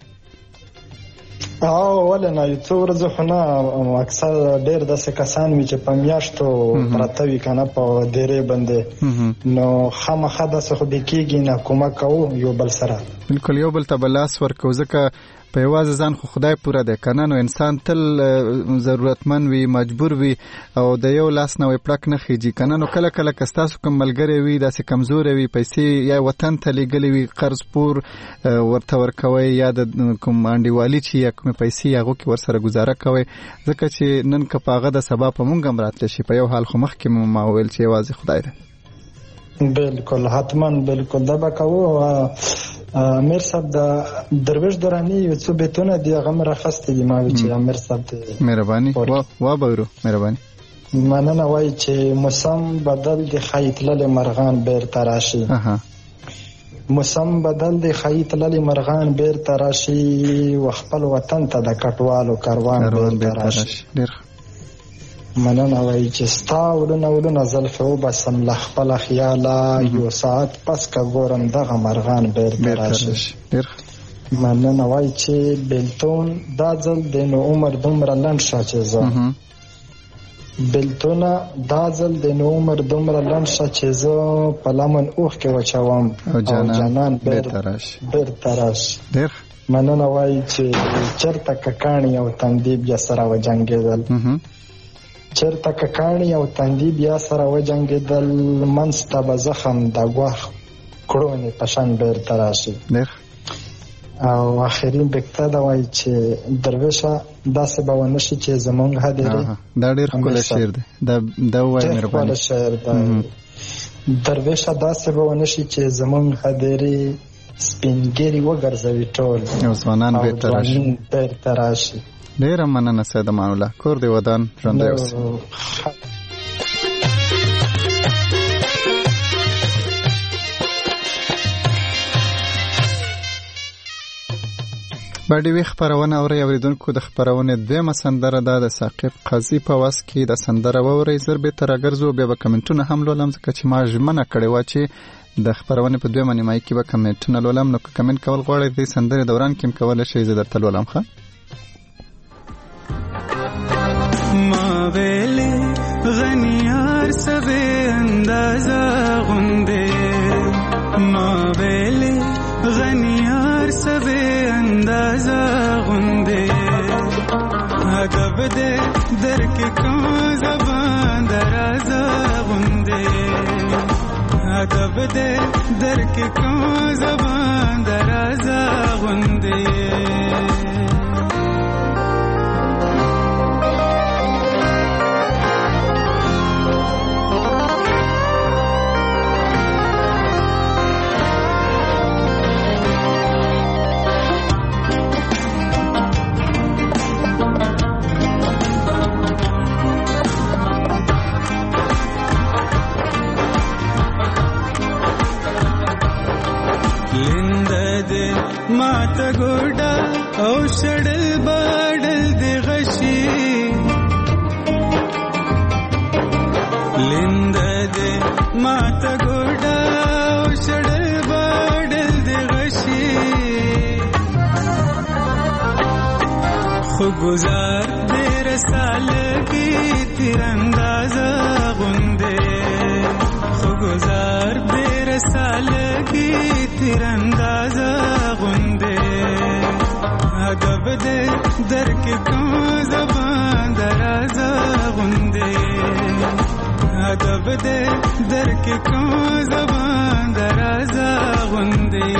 او ولې نه یو څو ورځې خو نه اکثر ډېر داسې کسان وي چې په میاشتو پراته وي که نه په دیرې باندې نو خامخا داسې خو بې کېږي نه کومک کوو یو بل سره. بالکل یو بل ته به لاس ورکوو ځکه په یوازې ځان خو خدای پوره دی که نه نو انسان تل ضرورتمن وي مجبور وي او د یو لاس نه وی پړک نه خیجي که نه نو کله کله که ستاسو کوم ملګری وي داسې کمزوری وي پیسې یا وطن ته لیږلی وي قرض پور ورته ورکوئ یا د کوم انډیوالي چې یا کومې پیسې هغو کې ورسره ګزاره کوئ ځکه چې نن که په هغه د سبا په مونږ هم راتلی شي په یو حال خو مخکې ما وویل چې یوازې خدای دی. بالکل حتما بالکل دا به کوو. امیر صاحب د درویش درانی یو څو بیتونه دي هغه مې راخیستي دي ما وی چې امیر صاحب ته مهرباني وابورو مهرباني. مننه وایي چې موسم بدل دی ښایي تللی مرغان بیرته راشي موسم بدل دی ښایي تللی مرغان بیرته راشي و خپل وطن ته د کټوالو کاروان بیرته راشي. مننه وایي چې ستا ولونه ولونه زلفې وباسم له خپله خیاله یو ساعت پس که ګورم دغه مرغان بیرته راشي. مننه وایي چې بېلتون دا ځل دی نو عمر دومره لنډ شه چې زه بېلتونه دا ځل دی نو عمر دومره لنډ شه چې زه په لمن اوښکې وچوم او جانان بیرته راشي. مننه وایي چې چېرته ککاڼي او تندي بیا سره وجنګېدل چېرته ککاڼي او تندي بیا سره وجنګېدل منځ ته به زخم د ګواښ کړونې په شان بیرته راشي. او آخرین بکته دا وایي چې درویشه داسې به ونه شي چې زمونږ هدیرې دا ډېر ښکلی شعر دی دا ووایي مهرباني. شعر دی درویشه داسې به ونه شي چې زمونږ هدیرې سپینګری وګرځوي ټول او ځوانان بیرته راشي بیرته راشي. ډېره مننه سید امان الله. کور دې ودان ژوندی اوسې. باډي وی خبرونه اوري اوریدونکو. د خبرونه دویمه سندره ده د ثاقب قاضي په واس کې د سندره ووري زر به تر اگرزو به کمنټونه هم لولم ځکه چې ما ژمنه کړې و چې د خبرونه په دویمه نیمایي کې به کمنټونه لولم. نو کمنټ کول غواړئ د سندره دوران کې کول شي زه درته لولم. ښه ما ویلې غنیار سوي اندازا غوندې ما ویلې غنیار سوي اندازا غوندې ادب دې درک کو زبان درازا غوندې ادب دې درک کو زبان درازا غوندې ماته ګوډا او شړل باډل دی غشي لیند دې ماته ګوډا او شړل باډل دی غشي خو گزار دې رسال کی تیر اندازا غوندې خو گزار دې رسال کی تیر اندازا ادب دې درک کو زبان درازا غوندې ادب دې درک کو زبان درازا غوندې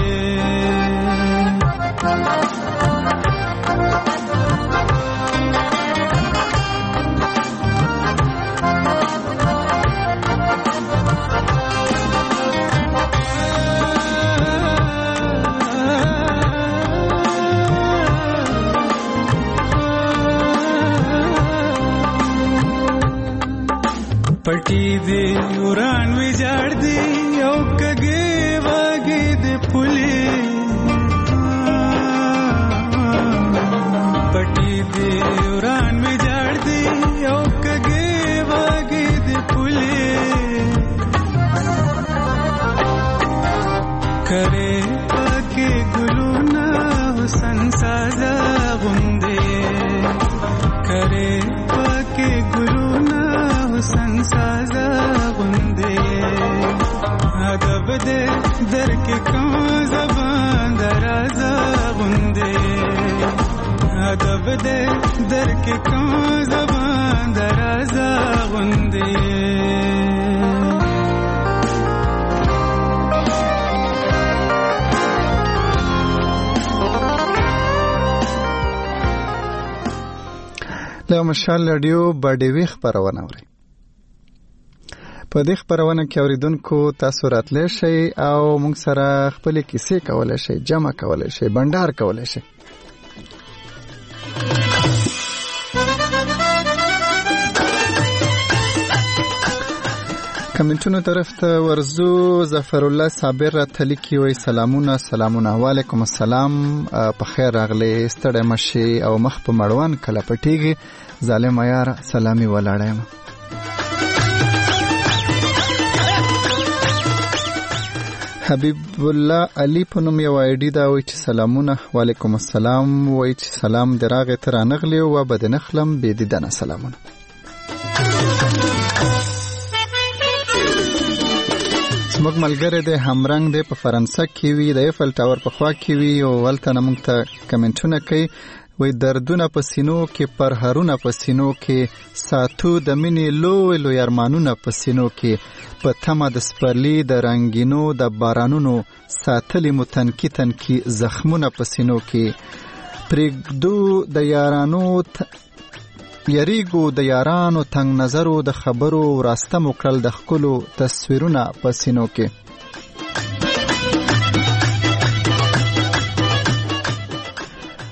پټی دی وران ویجاړ دی او کګي واګي د پولي پټی دی وران ویجاړ دی او کګي واګي د پولي کرے پکې ګلونا حسن سازا غوندې کرے پکې ګلونا حسن سازا غوندې ادب دې درک کو زبان درازا غوندې ادب دې درک کو زبان درازا غوندې له مشال رادیو باډي وی خبرونه اوري. په دې خبرونه کې اوریدونکو تاسو راتلی شئ او موږ سره خپل کیسې کولای شئ، جمع کولای شئ، بندر کولای شئ. کمنټونو طرف ته ورزو. ظفر الله صابر راتلی کی وای سلامونه سلامونه وعلیکم السلام په خیر راغلی ستړی مشي او مخ په مړوان کله پټیږي ظالم یار سلامي ولاړم. حبیب الله علی په نوم یو آی ډی دا وای چې سلامونه وعلیکم السلام وای چې سلام دراغه تر انغلی او بد نخلم به دیدنه سلامونه. موږ ملګری د همرنګ د په فرانسه کې وی د ایفل ټاور په خوا کې وی او ولته موږ ته کمنټونه کوي وای دردونه په سینو کې پر هرونه په سینو کې ساتو د مینې لوی لوی ارمانونه په سینو کې په تمه د سپرلی د رنگینو د بارانونو ساتلی متنکی تنکی زخمونه په سینو کې پرېږدو د یارانو ت... یریګو د یارانو تنگ نظرو د خبرو راسته مکرل د خپلو تصویرونه په سینو کې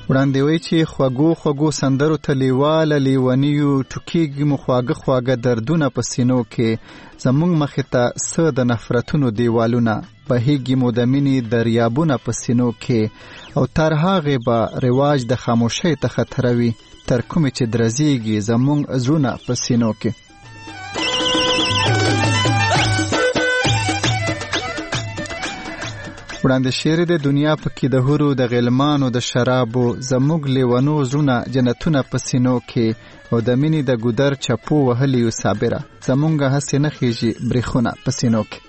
وړاندې وایي چې خوږو خوږو سندرو ته لیواله لیونیو ټوکېږي مو خواږه خواږه دردونه په سینو کې زموږ مخې ته څه د نفرتونو دیوالونه بهیږي مو د مینې دریابونه په سینو کې او تر هغې به رواج د خاموشۍ ته خطروي تر کومې چې درزیږي زموږ زړونه په سینو کې. وړاندې شعر د دنیا پکې د هورو د غلمانو د شرابو زموږ لیونو زړونه جنتونه په سینو کې او د مینې د ګودر چپو وهلي یو صابره زموږ هسې نه خیږي بریښونه په سینو کې.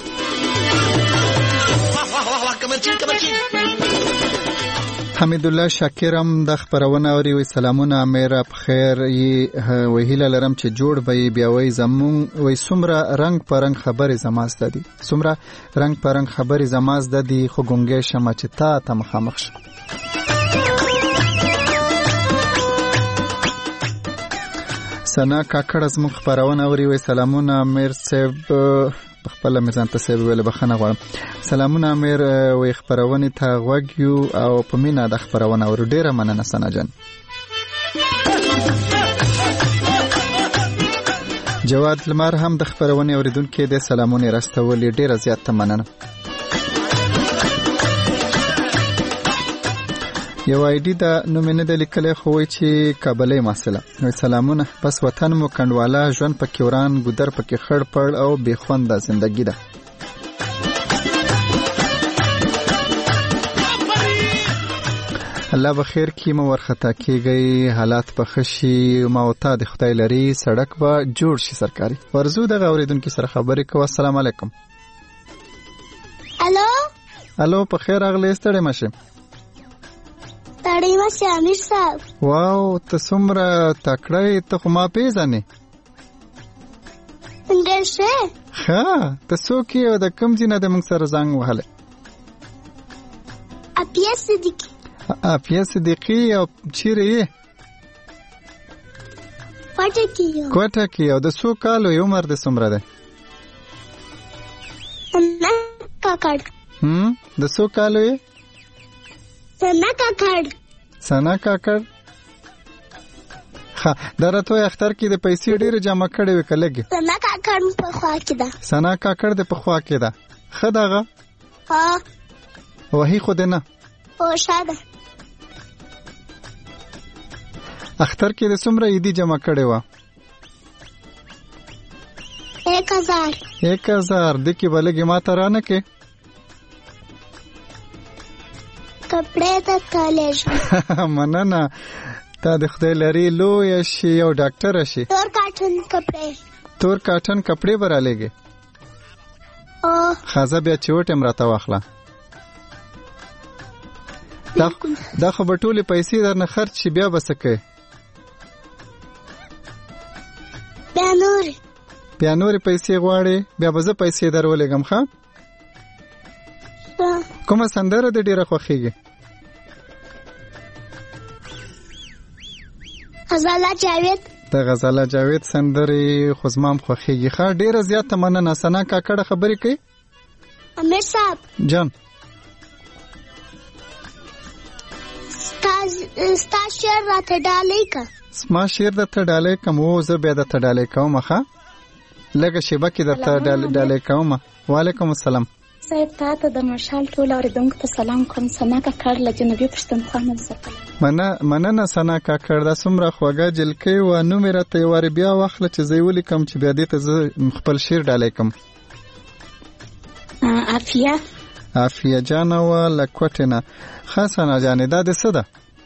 حمید الله شاکرم د خبرونه اوري وي سلامونه امیر په خیر یې وهیله لرم چې جوړ به بیا وي زمون وي سمره رنگ پرنګ خبره زماست دي سمره رنگ پرنګ خبره زماست دي خو ګونګې شمه چې تا ته مخامخ شه. سنا کاکړ زمون خبرونه اوري وي سلامونه امیر صاحب خپل میزان ته سیب ویل بخنه غواړم. سلامونه امیر وی خبرونه ته غوږیو او په مینا د خبرونه ور ډیره مننه سنا جان. جواد لمر هم د خبرونه اوریدونکو د سلامونه راستول ډیره زیات مننه. یو آیډي د نومینه د لیکلې خو وی چې کابلې مسله نو سلامونه بس وطن مو کندواله ژوند پکې وران ګودر پکې خړ پړ او بے خوند زندگی ده. الله بخیر کی مو ورختا کیږي حالات په خشي ما او تا د خدای لري سړک به جوړ شي سرکاري ورزو د اوریدونکو سره خبرې کوه. السلام علیکم. الو الو په خیر اغلی ستړی مشه تړې مشه امیر صاحب. واو ته څومره تکړه ته خو ما پیژنې. څنګه شه ها ته څوک یې د کوم ځای نه د موږ سره زنګ وهلی؟ اپیا صدیقي. اپیا صدیقي او چیرې یې؟ کوټه کې یم. کوټه کې او د څو کالو یې عمر د څومره دی؟ سنا کاکړ. هم د څو کالو یې؟ سنا کاکړ. سنا کاکړ. ها دا راته اختر کې د پیسې ډېر جمع کړې وې کلهږي. سنا کاکړ په خوا کې ده. سنا کاکړ د په خوا کې ده. ښه دغه ها وਹੀ خو دې نه او شاده اختر کې د څومره عیدی جمع کړې وه؟ ایک هزار. ایک هزار د کې بلګې ما ته رانه کې کپڑے ته کالج مننه تا د خدای لري لوی شي او ډاکټر شي. تور کاټن کپڑے تور کاټن کپڑے برالېږي او خازه بیا چوټ امراته واخله. دا دا خو بټولې پیسې درنه خرج شي بیا بسکه بیا نور بیا نور پیسې غواړي بیا به زه پیسې درولېږم. ښه کومه سندره د ډیره خوښیږي؟ غزاله جاوید. د غزاله جاوید سندرې خو زما هم خوښیږي. ښه ډیره زیاته مننه. سنا کاکړه خبرې کوي. امیر صاحب جان ستا شعر راته ډالۍ که. زما شعر درته ډالۍ کوم او زه بیا درته ډالۍ کوم. ښه لږه شیبه کې درته ډالۍ کوم. وعلیکم السلام. صاحب تا ته د مشال ټول اوریدونکو ته سلام کوم. سنا کاکړ له جنوبي پښتونخوا نه زه مننه مننه سنا کاکړ دا څومره خوږه جلکۍ و نو مې راته یو وارې بیا واخله چې زه یې ولیکم چې بیا دې ته زه خپل شعر ډالۍ کوم. عافیه عافیه جانه وه له کوټې نه. ښه سنا جانې دا د څه ده؟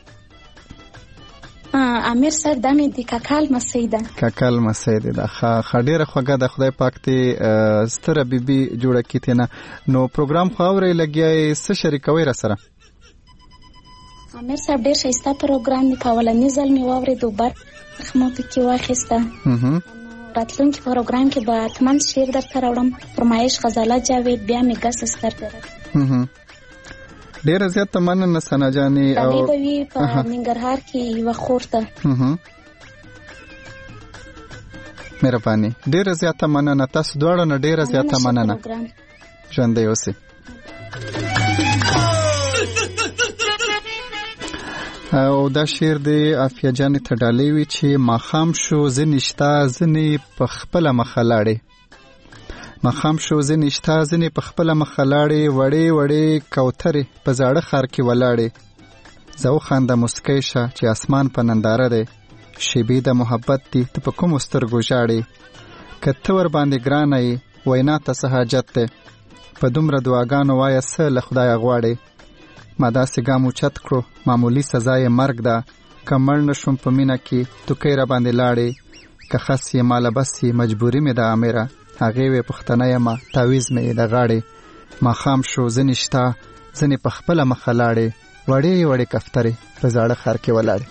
امیر صاحب دا مې د کاکال مسۍ ده. کاکال مسۍ ده ده ښه ډېره خوږه ده. خدای پاک دې ستره بیبي جوړه کړي تېنه. نو پروګرام خو اورئ لګیا یې څه شریکوئ را سره؟ امیر صاحب ډېر ښایسته پروګرام دی. په اولني ځل مې واورېد او برخه مو پکې واخیسته. راتلونکي پروګرام کې به حتما شعر درته راوړم. فرمایش غزاله جاوید بیا مې ګس سترګې ډیره زیاته مننه سنا جانې. او دا به وي په ننګرهار کې یوه خور ته. مهرباني ډیره زیاته مننه. تاسو دواړو نه ډیره زیاته مننه. ژوندی اوسئ. او دا شعر د عافیه جان تډالې وی چې ماخام شو زنشتا زنی په خپل مخلاړې ماخام شو زنشتا زنی په خپل مخلاړې وړې وړې کوترې په زاړه خار کې ولاړې زو خانده مسکی شه چې اسمان په ننداره دی شیبې د محبت دی ته په کوم سترګو ژاړې کته ور باندې ګرانه یې وینا ته څه حاجت دی په دومره دعاګانو وایه څه له خدایه غواړې ما داسې ګام اوچت کړو معمولي سزا یې مرګ ده که مړ نه شوم په مینه کې توکۍ را باندې لاړې که خس یې ماله بس یې مجبوري مې ده امیره هغې وې پښتنه یمه تعویز مې د غاړې ماښام شو ځینې شته ځینې په خپله مخه لاړې وړې وړې کفترې په زاړه ښار کې ولاړې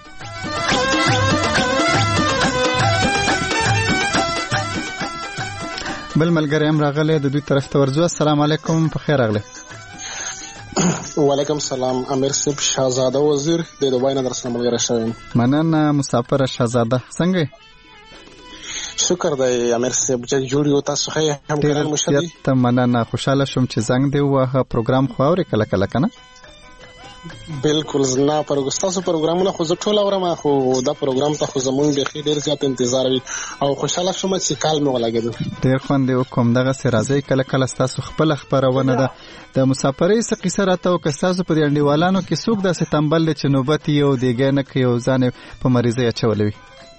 بل ملګری هم راغلی د دوی طرف ته ورځو. السلام علیکم، په خیر راغلی. وعلیکم سلام، امیر صاحب شهزاده وزیر د دوبای نه درسره ملګری شوم. مننه مسافر شهزاده، څنګه شکر دی امیر صاحب چې جوړ یو تاسو خې هم کړل مشدي ته مننه. خوشاله شوم چې زنګ دی وه پروګرام خو اوري کله کله کنه. بالکل زنا پروګستاسو پروګرامونه خو زه ټول اورم، خو دا پروګرام ته خو زمونږ بخي ډیر زیات انتظار وي او خوشاله شوم چې کال مې ولګېدو. ډیر خوند یو کوم دغه سي راځي کله کله تاسو خپل خبرونه ده د مسافرۍ څخه قصه راته او که تاسو په دې انډیوالانو کې څوک داسې تنبل چې نوبت یو دیګه نه کوي او ځان په مریضه اچولوي.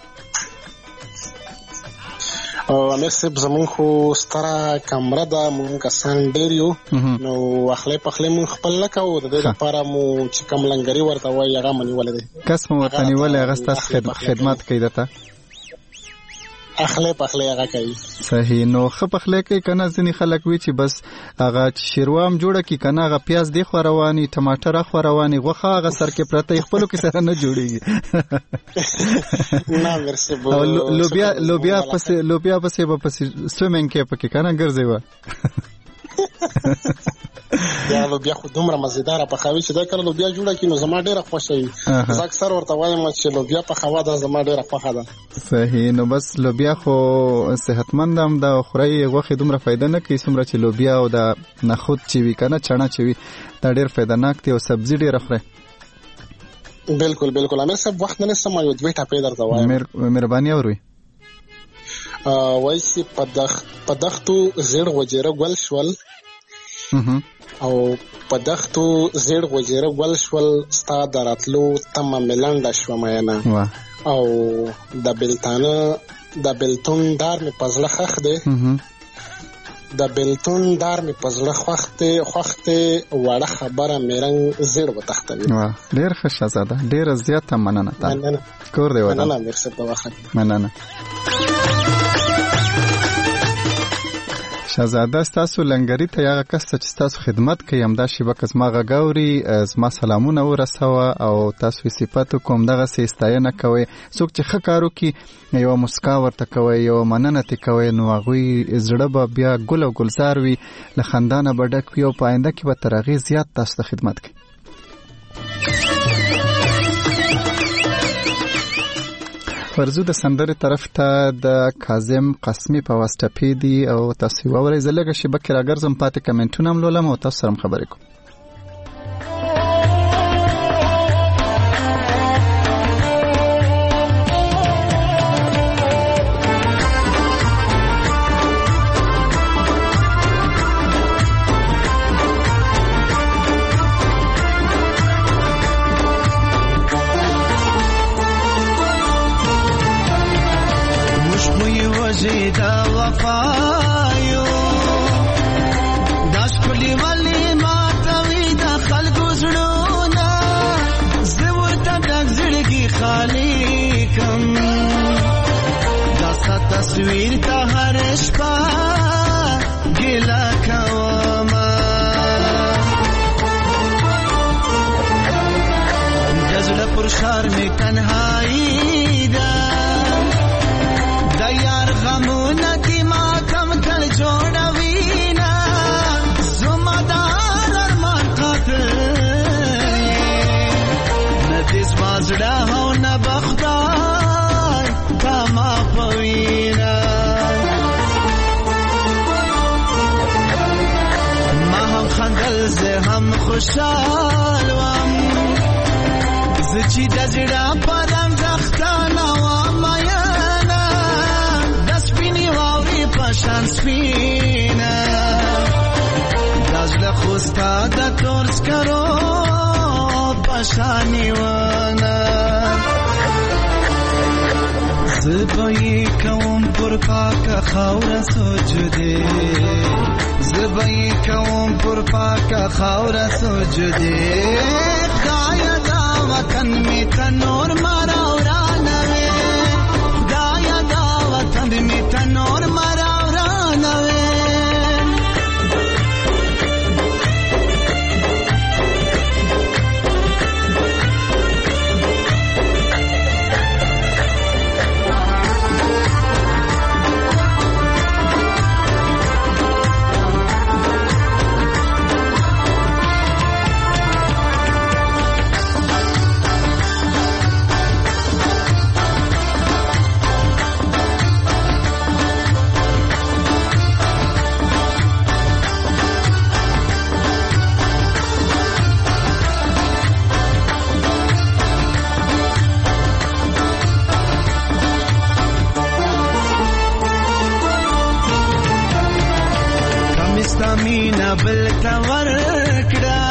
او امیر صاحب زمون خو ستره کمره ده، مونږ کسان ډېر یو، نو اخلي پخلي مونږ خپل نه کوو، د دې لپاره مو چې کوم لنګري ورته وایي هغه مو نیولی دی. کس مو ورته نیولی، هغه ستاسو خدمت کوي درته؟ اخلي پخلي هغه کوي. صحیح. نو ښه پخلی کوي که نه؟ ځینې خلک وي چې بس هغه شیروا هم جوړه کړي که نه، هغه پیاز دی خوا رواني، ټماټر اخوا رواني، غوښه هغه سر کې پرته یې خپلو کې سره نه جوړېږي. نه امیر صاحب لوبیا لوبیا پسې لوبیا پسې به پسې سویمینګ کې پکې که نه ګرځې وه. یا لوبیا خو دومره مزیداره پخوي چې دا کله لوبیا جوړه کړي نو زما ډېره خوښه وي. زه اکثر ورته وایم چې لوبیا پخوا دا زما ډېره خوښه ده. صحیح. نو بس لوبیا خو صحتمند هم ده، خورئ غوښې دومره فایده نه کوي څومره چې لوبیا او د نخود چې وي که نه چڼه چې وي دا ډېر فایدهناک دی او سبزي ډېره خورئ. بالکل بالکل امیر صاحب وخت نه نیسم، یو دوې ټاپې درته وایم. مهرباني وروي. وایي چې په دښتو زیړ غوجېره ګل شول او په دښتو زیړ غوجېره ګل شول، ستا د راتلو تمه مې لنډه شوه مینه، او د بېلتانه د بېلتون دار مې په زړه ښخ دی، د بېلتون دار مې په زړه خوښ دی وړه خبره مې رنګ زیړ وتښتوي. ډېر ښه شهزاده، ډېره زیاته مننه. تا کور دی ودان. مننه امیر صاحب، د وخت مننه. شهزاده ستاسو لنګري ته هغه کس چې ستاسو خدمت کوي همدا شیبه که زما غږ اوري زما سلامونه ورسوه او تاسو یې صفت کوم دغسې ستاینه کوئ. څوک چې ښه کار وکړي یوه مسکا ورته کوئ، یوه مننه ترې کوئ، نو هغوی زړه به بیا ګل او ګلزار وي، له خندانه به ډک وي او په آینده کې به تر هغې زیات تاسو ته خدمت کوي. ورزو د سندرې طرف ته د کاظم قسمي په واسطه پیدي او تاسو وورئ. زه لږه شیبه کې راګرځم، پاتې کمنټونه هم لولم او تاسو سره هم خبرې کوم. تصویر تا هر شپه گله کوما جزله پر شار می تنهایی ده دا یار غمونه کی ماتم کل جوړوینا زما دار ارمان قاتل نه دې زړه هو نه بخدای کما پوینا ما هم خندل زه هم خوشحال وم زچی د زړه پرم زختانه وامه یانا د سپینې واورې په شان سپینه د زړه خو ستا د تور سکرو په شان یوانه زبایی کوم پر پاکه خاوره سجده زبایی کوم پر پاکه خاوره سجده خدایا دا وطن می تنور مرا ورانه وی خدایا دا وطن می تنور مرا ورانه وی مینا بل تور کړه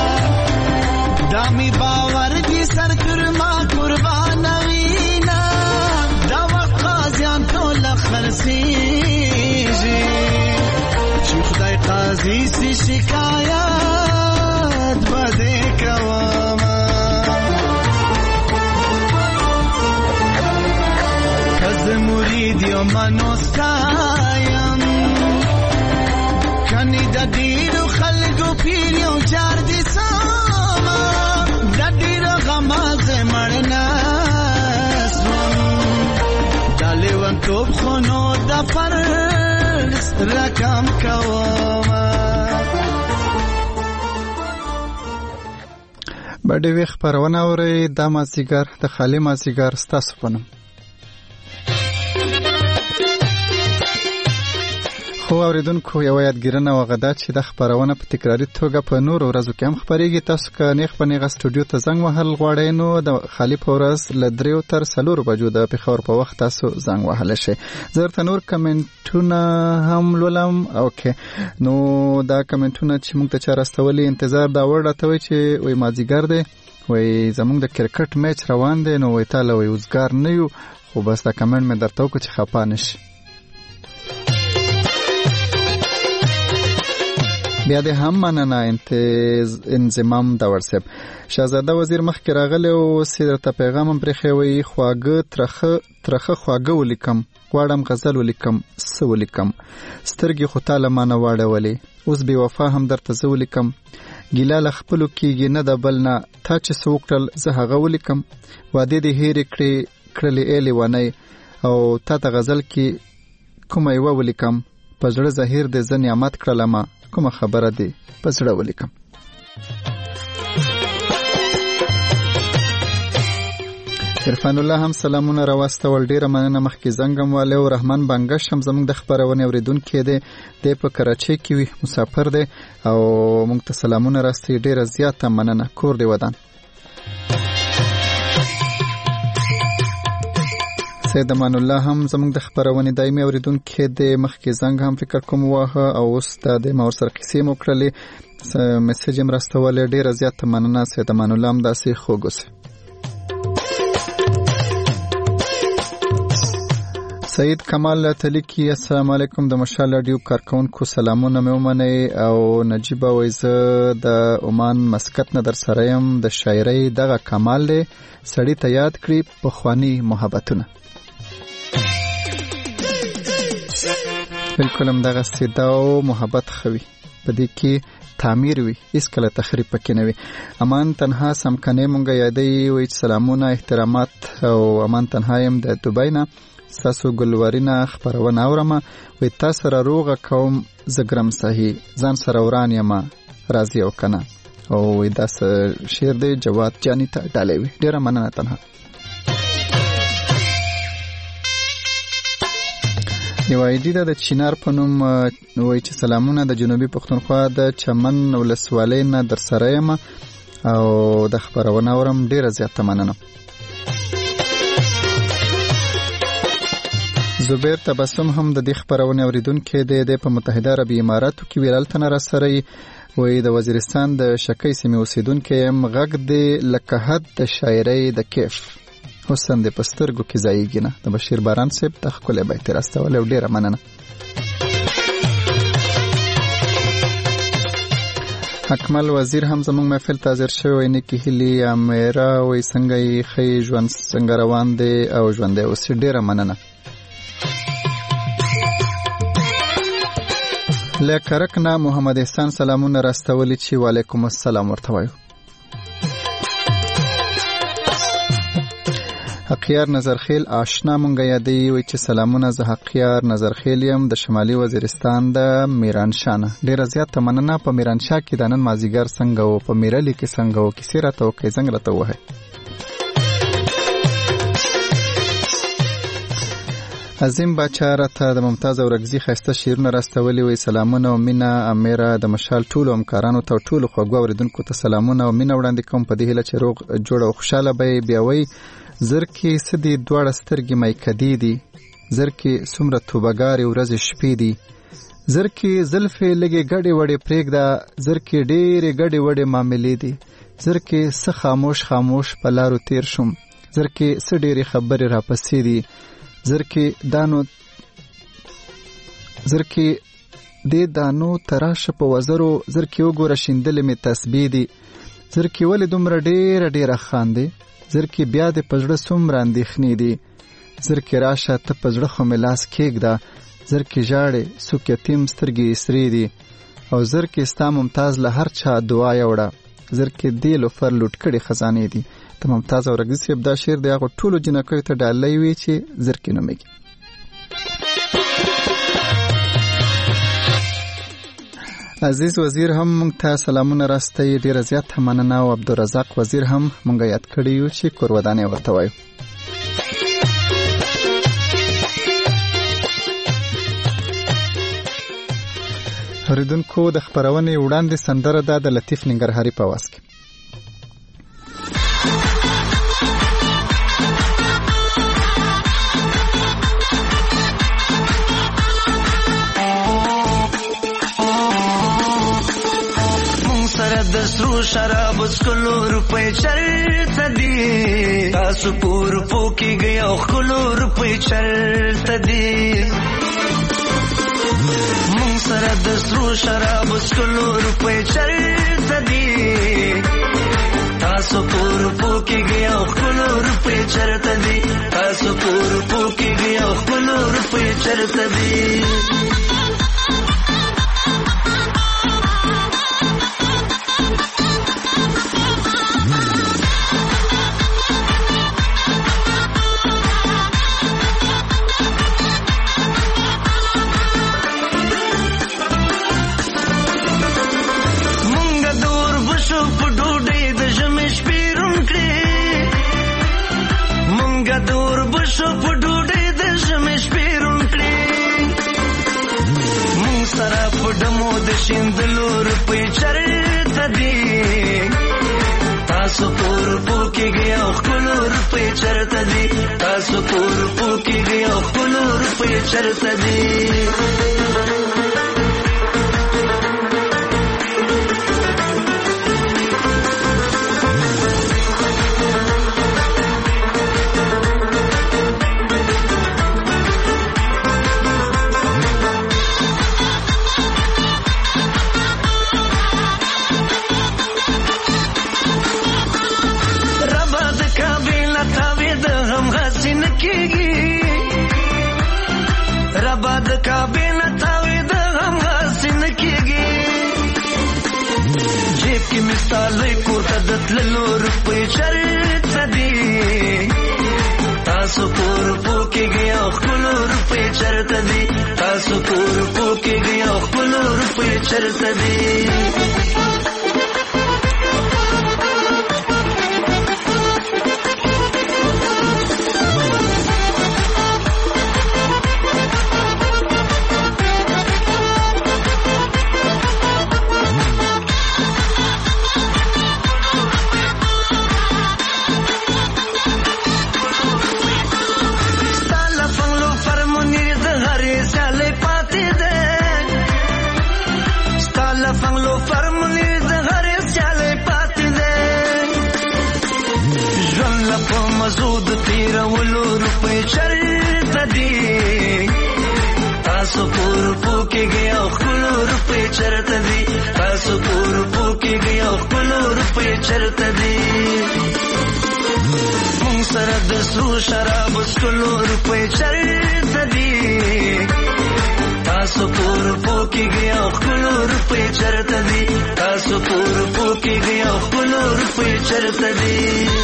دامي باور دي سر تر ما قربان وینا دا وخت قاضیان ټول خرسيږي چې خدای قاضي سي شکایت بده کوما کز مرید یو منوستایم کنی د ډیرو خلکو پیر یو چار دي ساما د ډیرو غمازه مړنا سوم د لیوان توپ خونو د فرس رقم کوما بډې وی خبرونه اوري د مازیګر د خالي مازیګر ستاسو پنم خو اوریدونکو یو یادګیرنه وغدا چې د خبرونه په تکراری توګه په نور ورځو کې هم خبرېږي تاسو که نیخ په نیغه سټوډیو ته زنګ وهل غواړئ نو د خالي په ورځ له دریو تر څلورو بجو د پېښور په وخت تاسو زنګ وهلی شئ زه درته نور کمنټونه هم لولم اوکې نو دا کمنټونه چې موږ ته چا راستولي انتظار دا وړ راته وایي چې وایي مازدیګر دی وایي زموږ د کرکټ میچ روان دی نو وایي تاله وایي اوزګار نه یو خو بس دا کمنټ مې درته وکړو چې خفه نه شي بیا د هم مننه انضمام د ورسب شاهزاده وزیر مخکې راغلی او سیدرته پیغام هم پرېښی وایي خواږه ترخه ترخه خواږه ولیکم غواړم غزل ولیکم څه ولیکم سترګې خو تا له مانه واړولې اوس بې وفا هم درته زه ولیکم ګیله له خپلو کېږي نه د بل نه تا چې څه وکړل زه هغه ولیکم وعدې دې هېرې کړې کړلې ای لیونۍ او تا ته غزل کې کومه یوه ولیکم په زړه ظاهر دې زه نعمت کړلمه کومه خبره دی په زړه ولیکم عرفان الله هم سلامونه راواستول ډیره مننه مخکې زنګم والي او رحمان بنگش هم زموږ د خبرونه اوریدونکو دی د په کراچۍ کې وي مسافر دی او موږ ته سلامونه راستي ډیره زیاته مننه کور دی ودان سید امان الله هم زموږ د خبرونه دایمي اوریدونکو دی مخکې زنګ هم فکر کوم واه او اوس د مور سره کیسې مو کړلې میسج هم راستول ډیره زیاته مننه سید امان الله هم داسې خوګوس سید کمال تلیکی السلام علیکم د مشال رادیو کارکونکو سلامونه مې ومنئ او نجیب وایزه د عمان مسکت نه در سره یم د شاعرۍ دغه کمال دی سړی ته یاد کړي پخواني محبتونه بالکل هم دغه سیده او محبت خوي په دې کې تعمیر وي هیڅ کله تخریب پکې نه وي امان تنها سمکنې مونږه یادې وي سلامونه احترامات او امان تنها يم د دوبۍ نه تاسو ګلورینا خبرونه اورمه وي تاسو را روغه کوم زګرم صحیح ځان سره وران یم راضي او کنه او دا شعر دی جواد جانی ته ډالې وي ډیره مننه تنها یو ایډی د چینار په نوم وایي چې سلامونه د جنوبي پښتونخوا د چمن ولسوالۍ نه در سره یم او د خبرونه اورم ډیره زیاته مننه. زبیر تبسم هم د دې خبرونه اوریدونکو د په متحده عربی اماراتو کې ویل تنه را سره وي د وزیرستان د شکی سیمې اوسیدونکو هم غږ د لکهت د شاعرۍ د کیف حسن د پسترګو کې ځایږي نه. د بشیر باران صاحب تخکل به ترستول او ډیره مننه. اکمل وزیر هم زموږ محفل ته حاضر شوی نه کې هلی امیرا وې څنګه یې خې ژوند څنګه روان دی او ژوند دی اوس ډیره مننه. لکرکنا محمد احسان سلامونه راستولي چې وعلیکم السلام ورته وایو. حقیار نظرخیل آشنا مونږه یادې وي چې سلامونه زه حقیار نظرخیل یم د شمالي وزیرستان د میرانشاه. ډیره زیاته مننه. په میرانشاه کې د نن مازیګر څنګه او په میرلی کې څنګه او کیسې راته وکړئ څنګه راته ووایئ. عظیم باچا راته د ممتاز اورکزي ښایسته شعرونه راستولي وي. سلامونه او مینه امیره د مشال ټولو همکارانو ته ټولو خوږو اورېدونکو ته سلامونه او مینه وړاندې کوم په دې هیله چې روغ جوړ او خوشحاله به یې. بیا وایي زر کې څه دي دواړه سترګې میکدې دي، زر کې څومره توبهګارې ورځې شپې دي، زر کې زلفې لږې ګډې وډې پرېږده، زر کې ډېرې ګډې وډې معاملې دي، زر کې څه خاموش خاموش په لارو تیر شوم، زر کې څه ډېرې خبرې راپسې دي، زر کې دانو زر کې دې دانو تراشه په وزرو، زر کې وګوره شیندلې مې تسبیح دي، زر کې ولې دومره ډېره ډېره خاندې، زر کې بیا دې په زړه څومره اندېښنې دي، زر کې راشه ته په زړه خو مې لاس کېږده، زر کې ژاړې څوک یتیم سترګې یې سرې دي، او زر کې ستا ممتاز له هر چا دعا یوړه، زر کې دې لوفر لوټ کړې خزانې دي. ته ممتاز اورکزي صاحب دا شعر د هغو ټولو جنکیو ته ډالۍ وي چې زر کې نومېږي. عزیز وزیر هم مونږ ته سلامونه راستوي، ډیره زیاته مننه. او عبدالرزاق وزیر هم مونږ یاد کړي یو چې کور ودانې ورته وایو. اوریدونکو د خپرونې وړاندې سندره ده د لطیف ننګرهاري په آواز کې. د سرو شراب سکلو روپۍ چرته دي، تاسو پور پوکې گئی او خلو روپۍ چرته دي. مونږ سره د سرو شراب سکلو روپۍ چرته دي، تاسو پور پوکې گئی او خلو روپۍ چرته دي، تاسو پور پوکې گئی او خلو روپۍ چرته دي. شیندلو روپۍ چرته دي، تاسو پور پوکې گئی او خپلو روپۍ چرته دي، تاسو پور پوکې گئی او خپلو روپۍ چرته دي. رباد کابینه تاوی د غم غاسین کېږي، جیب کې مې ستا لوی کور ته د تللو روپۍ چرته دي، تاسو پور پوکې گئی او خپلو روپۍ چرته دي، تاسو پور پوکې گئی او خپلو روپۍ چرته دي. لفنګ لو فرمولې د غریب چاله پاتې ده ژوند لپاره مزود تیرولو روپې چرته دي تاسو پور پوکې گیا خپل روپې چرته دي تاسو پور پوکې گیا خپل روپې چرته دي مون سره د سرو شراب سکلو روپې چرته دي تاسو پور پوکې گیا خپل روپې چرته دي تاسو پور پوکې گیا خپل روپې چرته دي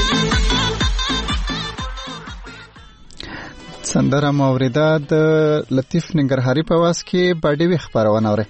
سندره موریده د لطیف ننګرهاري په واس کې باډیوي خبرونه اوري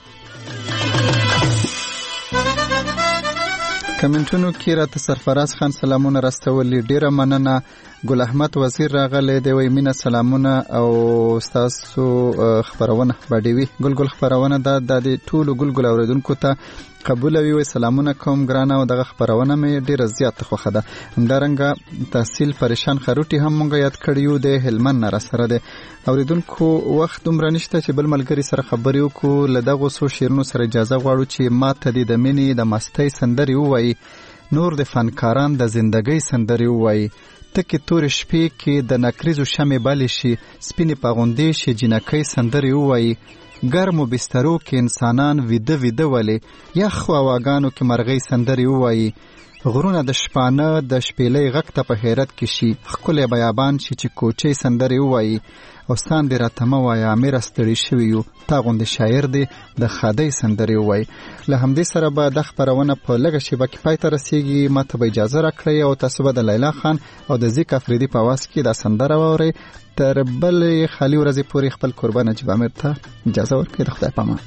کمنټونو کې راته سرفراز خان سلامونه راستولي ډیره مننه ګل احمد وزیر راغلی دی وای مینه سلامونه او تاسو خبرونه باډیوي ګلګل خبرونه د د ټولو ګلګل اوریدونکو ته قبول وي سلامونه کوم ګرانه او دغه خبرونه مې ډیره زیات خوښه ده همدارنګه تحصیل پریشان خروټي هم مونږ یاد کړیو د هلمند را سره ده اوریدونکو وخت دومره نشته چې بل ملګری سره خبرې وکړو لدغه سو شیرونو سره اجازه غواړو چې ما ته د مینې د مستۍ سندري وای نور د فنکاران د زندګۍ سندري وای تکي تور شپې کې د نکریزو شمع بلې شي سپینې پغوندې شي جنکۍ سندري وای ګرمو بسترو کې انسانان ویده ویده ولې یخ واواګانو کې مرغۍ سندري وایي غرونه د شپانه د شپېلې غږ ته په حیرت کې شي ښکلی بیابان شي چې کوچۍ سندري وایي او ستان دې راته مه وایه امیر ستړي شوي یو تا غوندې شاعر دی د خدۍ سندري وایي له همدې سره به د خپرونه په لږه شیبه کې پای ته رسیږي ما ته به اجازه راکړئ او تاسو به د لیلا خان او د ذیک افریدي په واس کې دا سندره واورئ تر بلې خالي ورځې پورې خپل قربان نجیب امیر ته اجازه ورکړئ د خدای په امان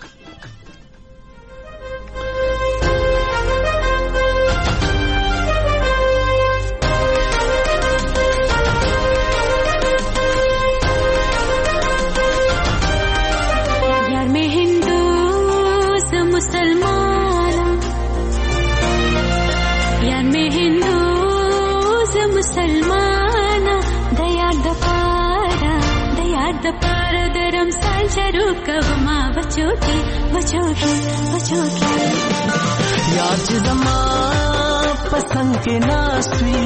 यार जमा पसंद के नासवी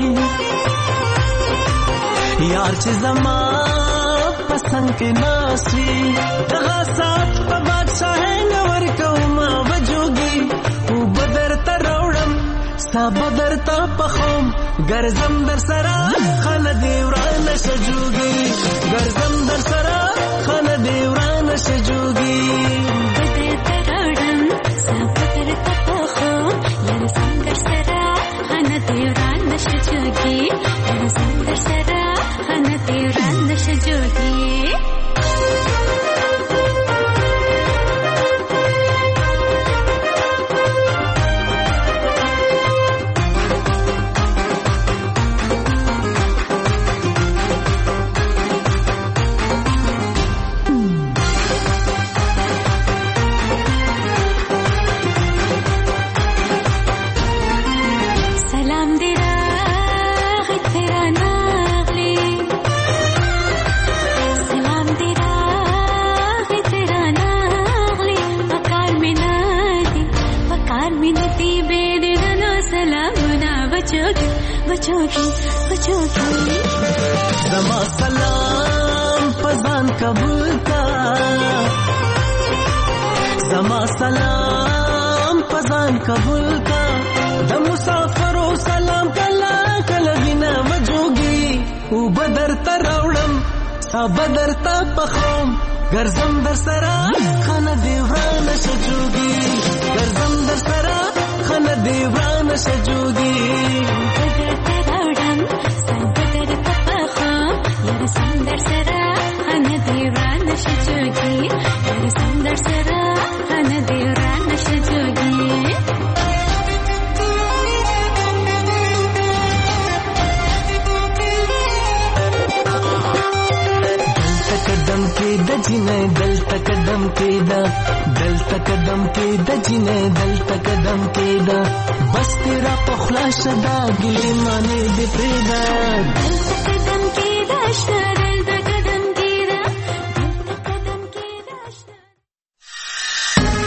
यार जमा पसंद के नासवी तहा साथ बादशाह है नवर कौमा वजोगी वो बदरता रौड़म सा बदरता पखोम गरजम दर सरा खान देवरान सजोगी गरजम दर सरा खान देवरान सजोगी زما سلام پزان قبول کا زما سلام پزان قبول کا د مسافرو سلام کلا کلا بنا وجوگی او بدر تراوړم سا بدر تا پخوم ګرځم در سرا خانه دیوان شجوگی ګرځم در سرا خانه دیوان شجوگی بدر تراوړم سا بدر تا پخوم ګرځم در سرا خانه دیوان شجوگی ګرځم در سرا خانه دیوان شجوگی قدم کې د جنې دل تقدم کې دا دل تقدم کې د جنې دل تقدم کې دا بس تیرا پخلا شدا ګلې مانې دې پیدا دل تقدم کې دا شترل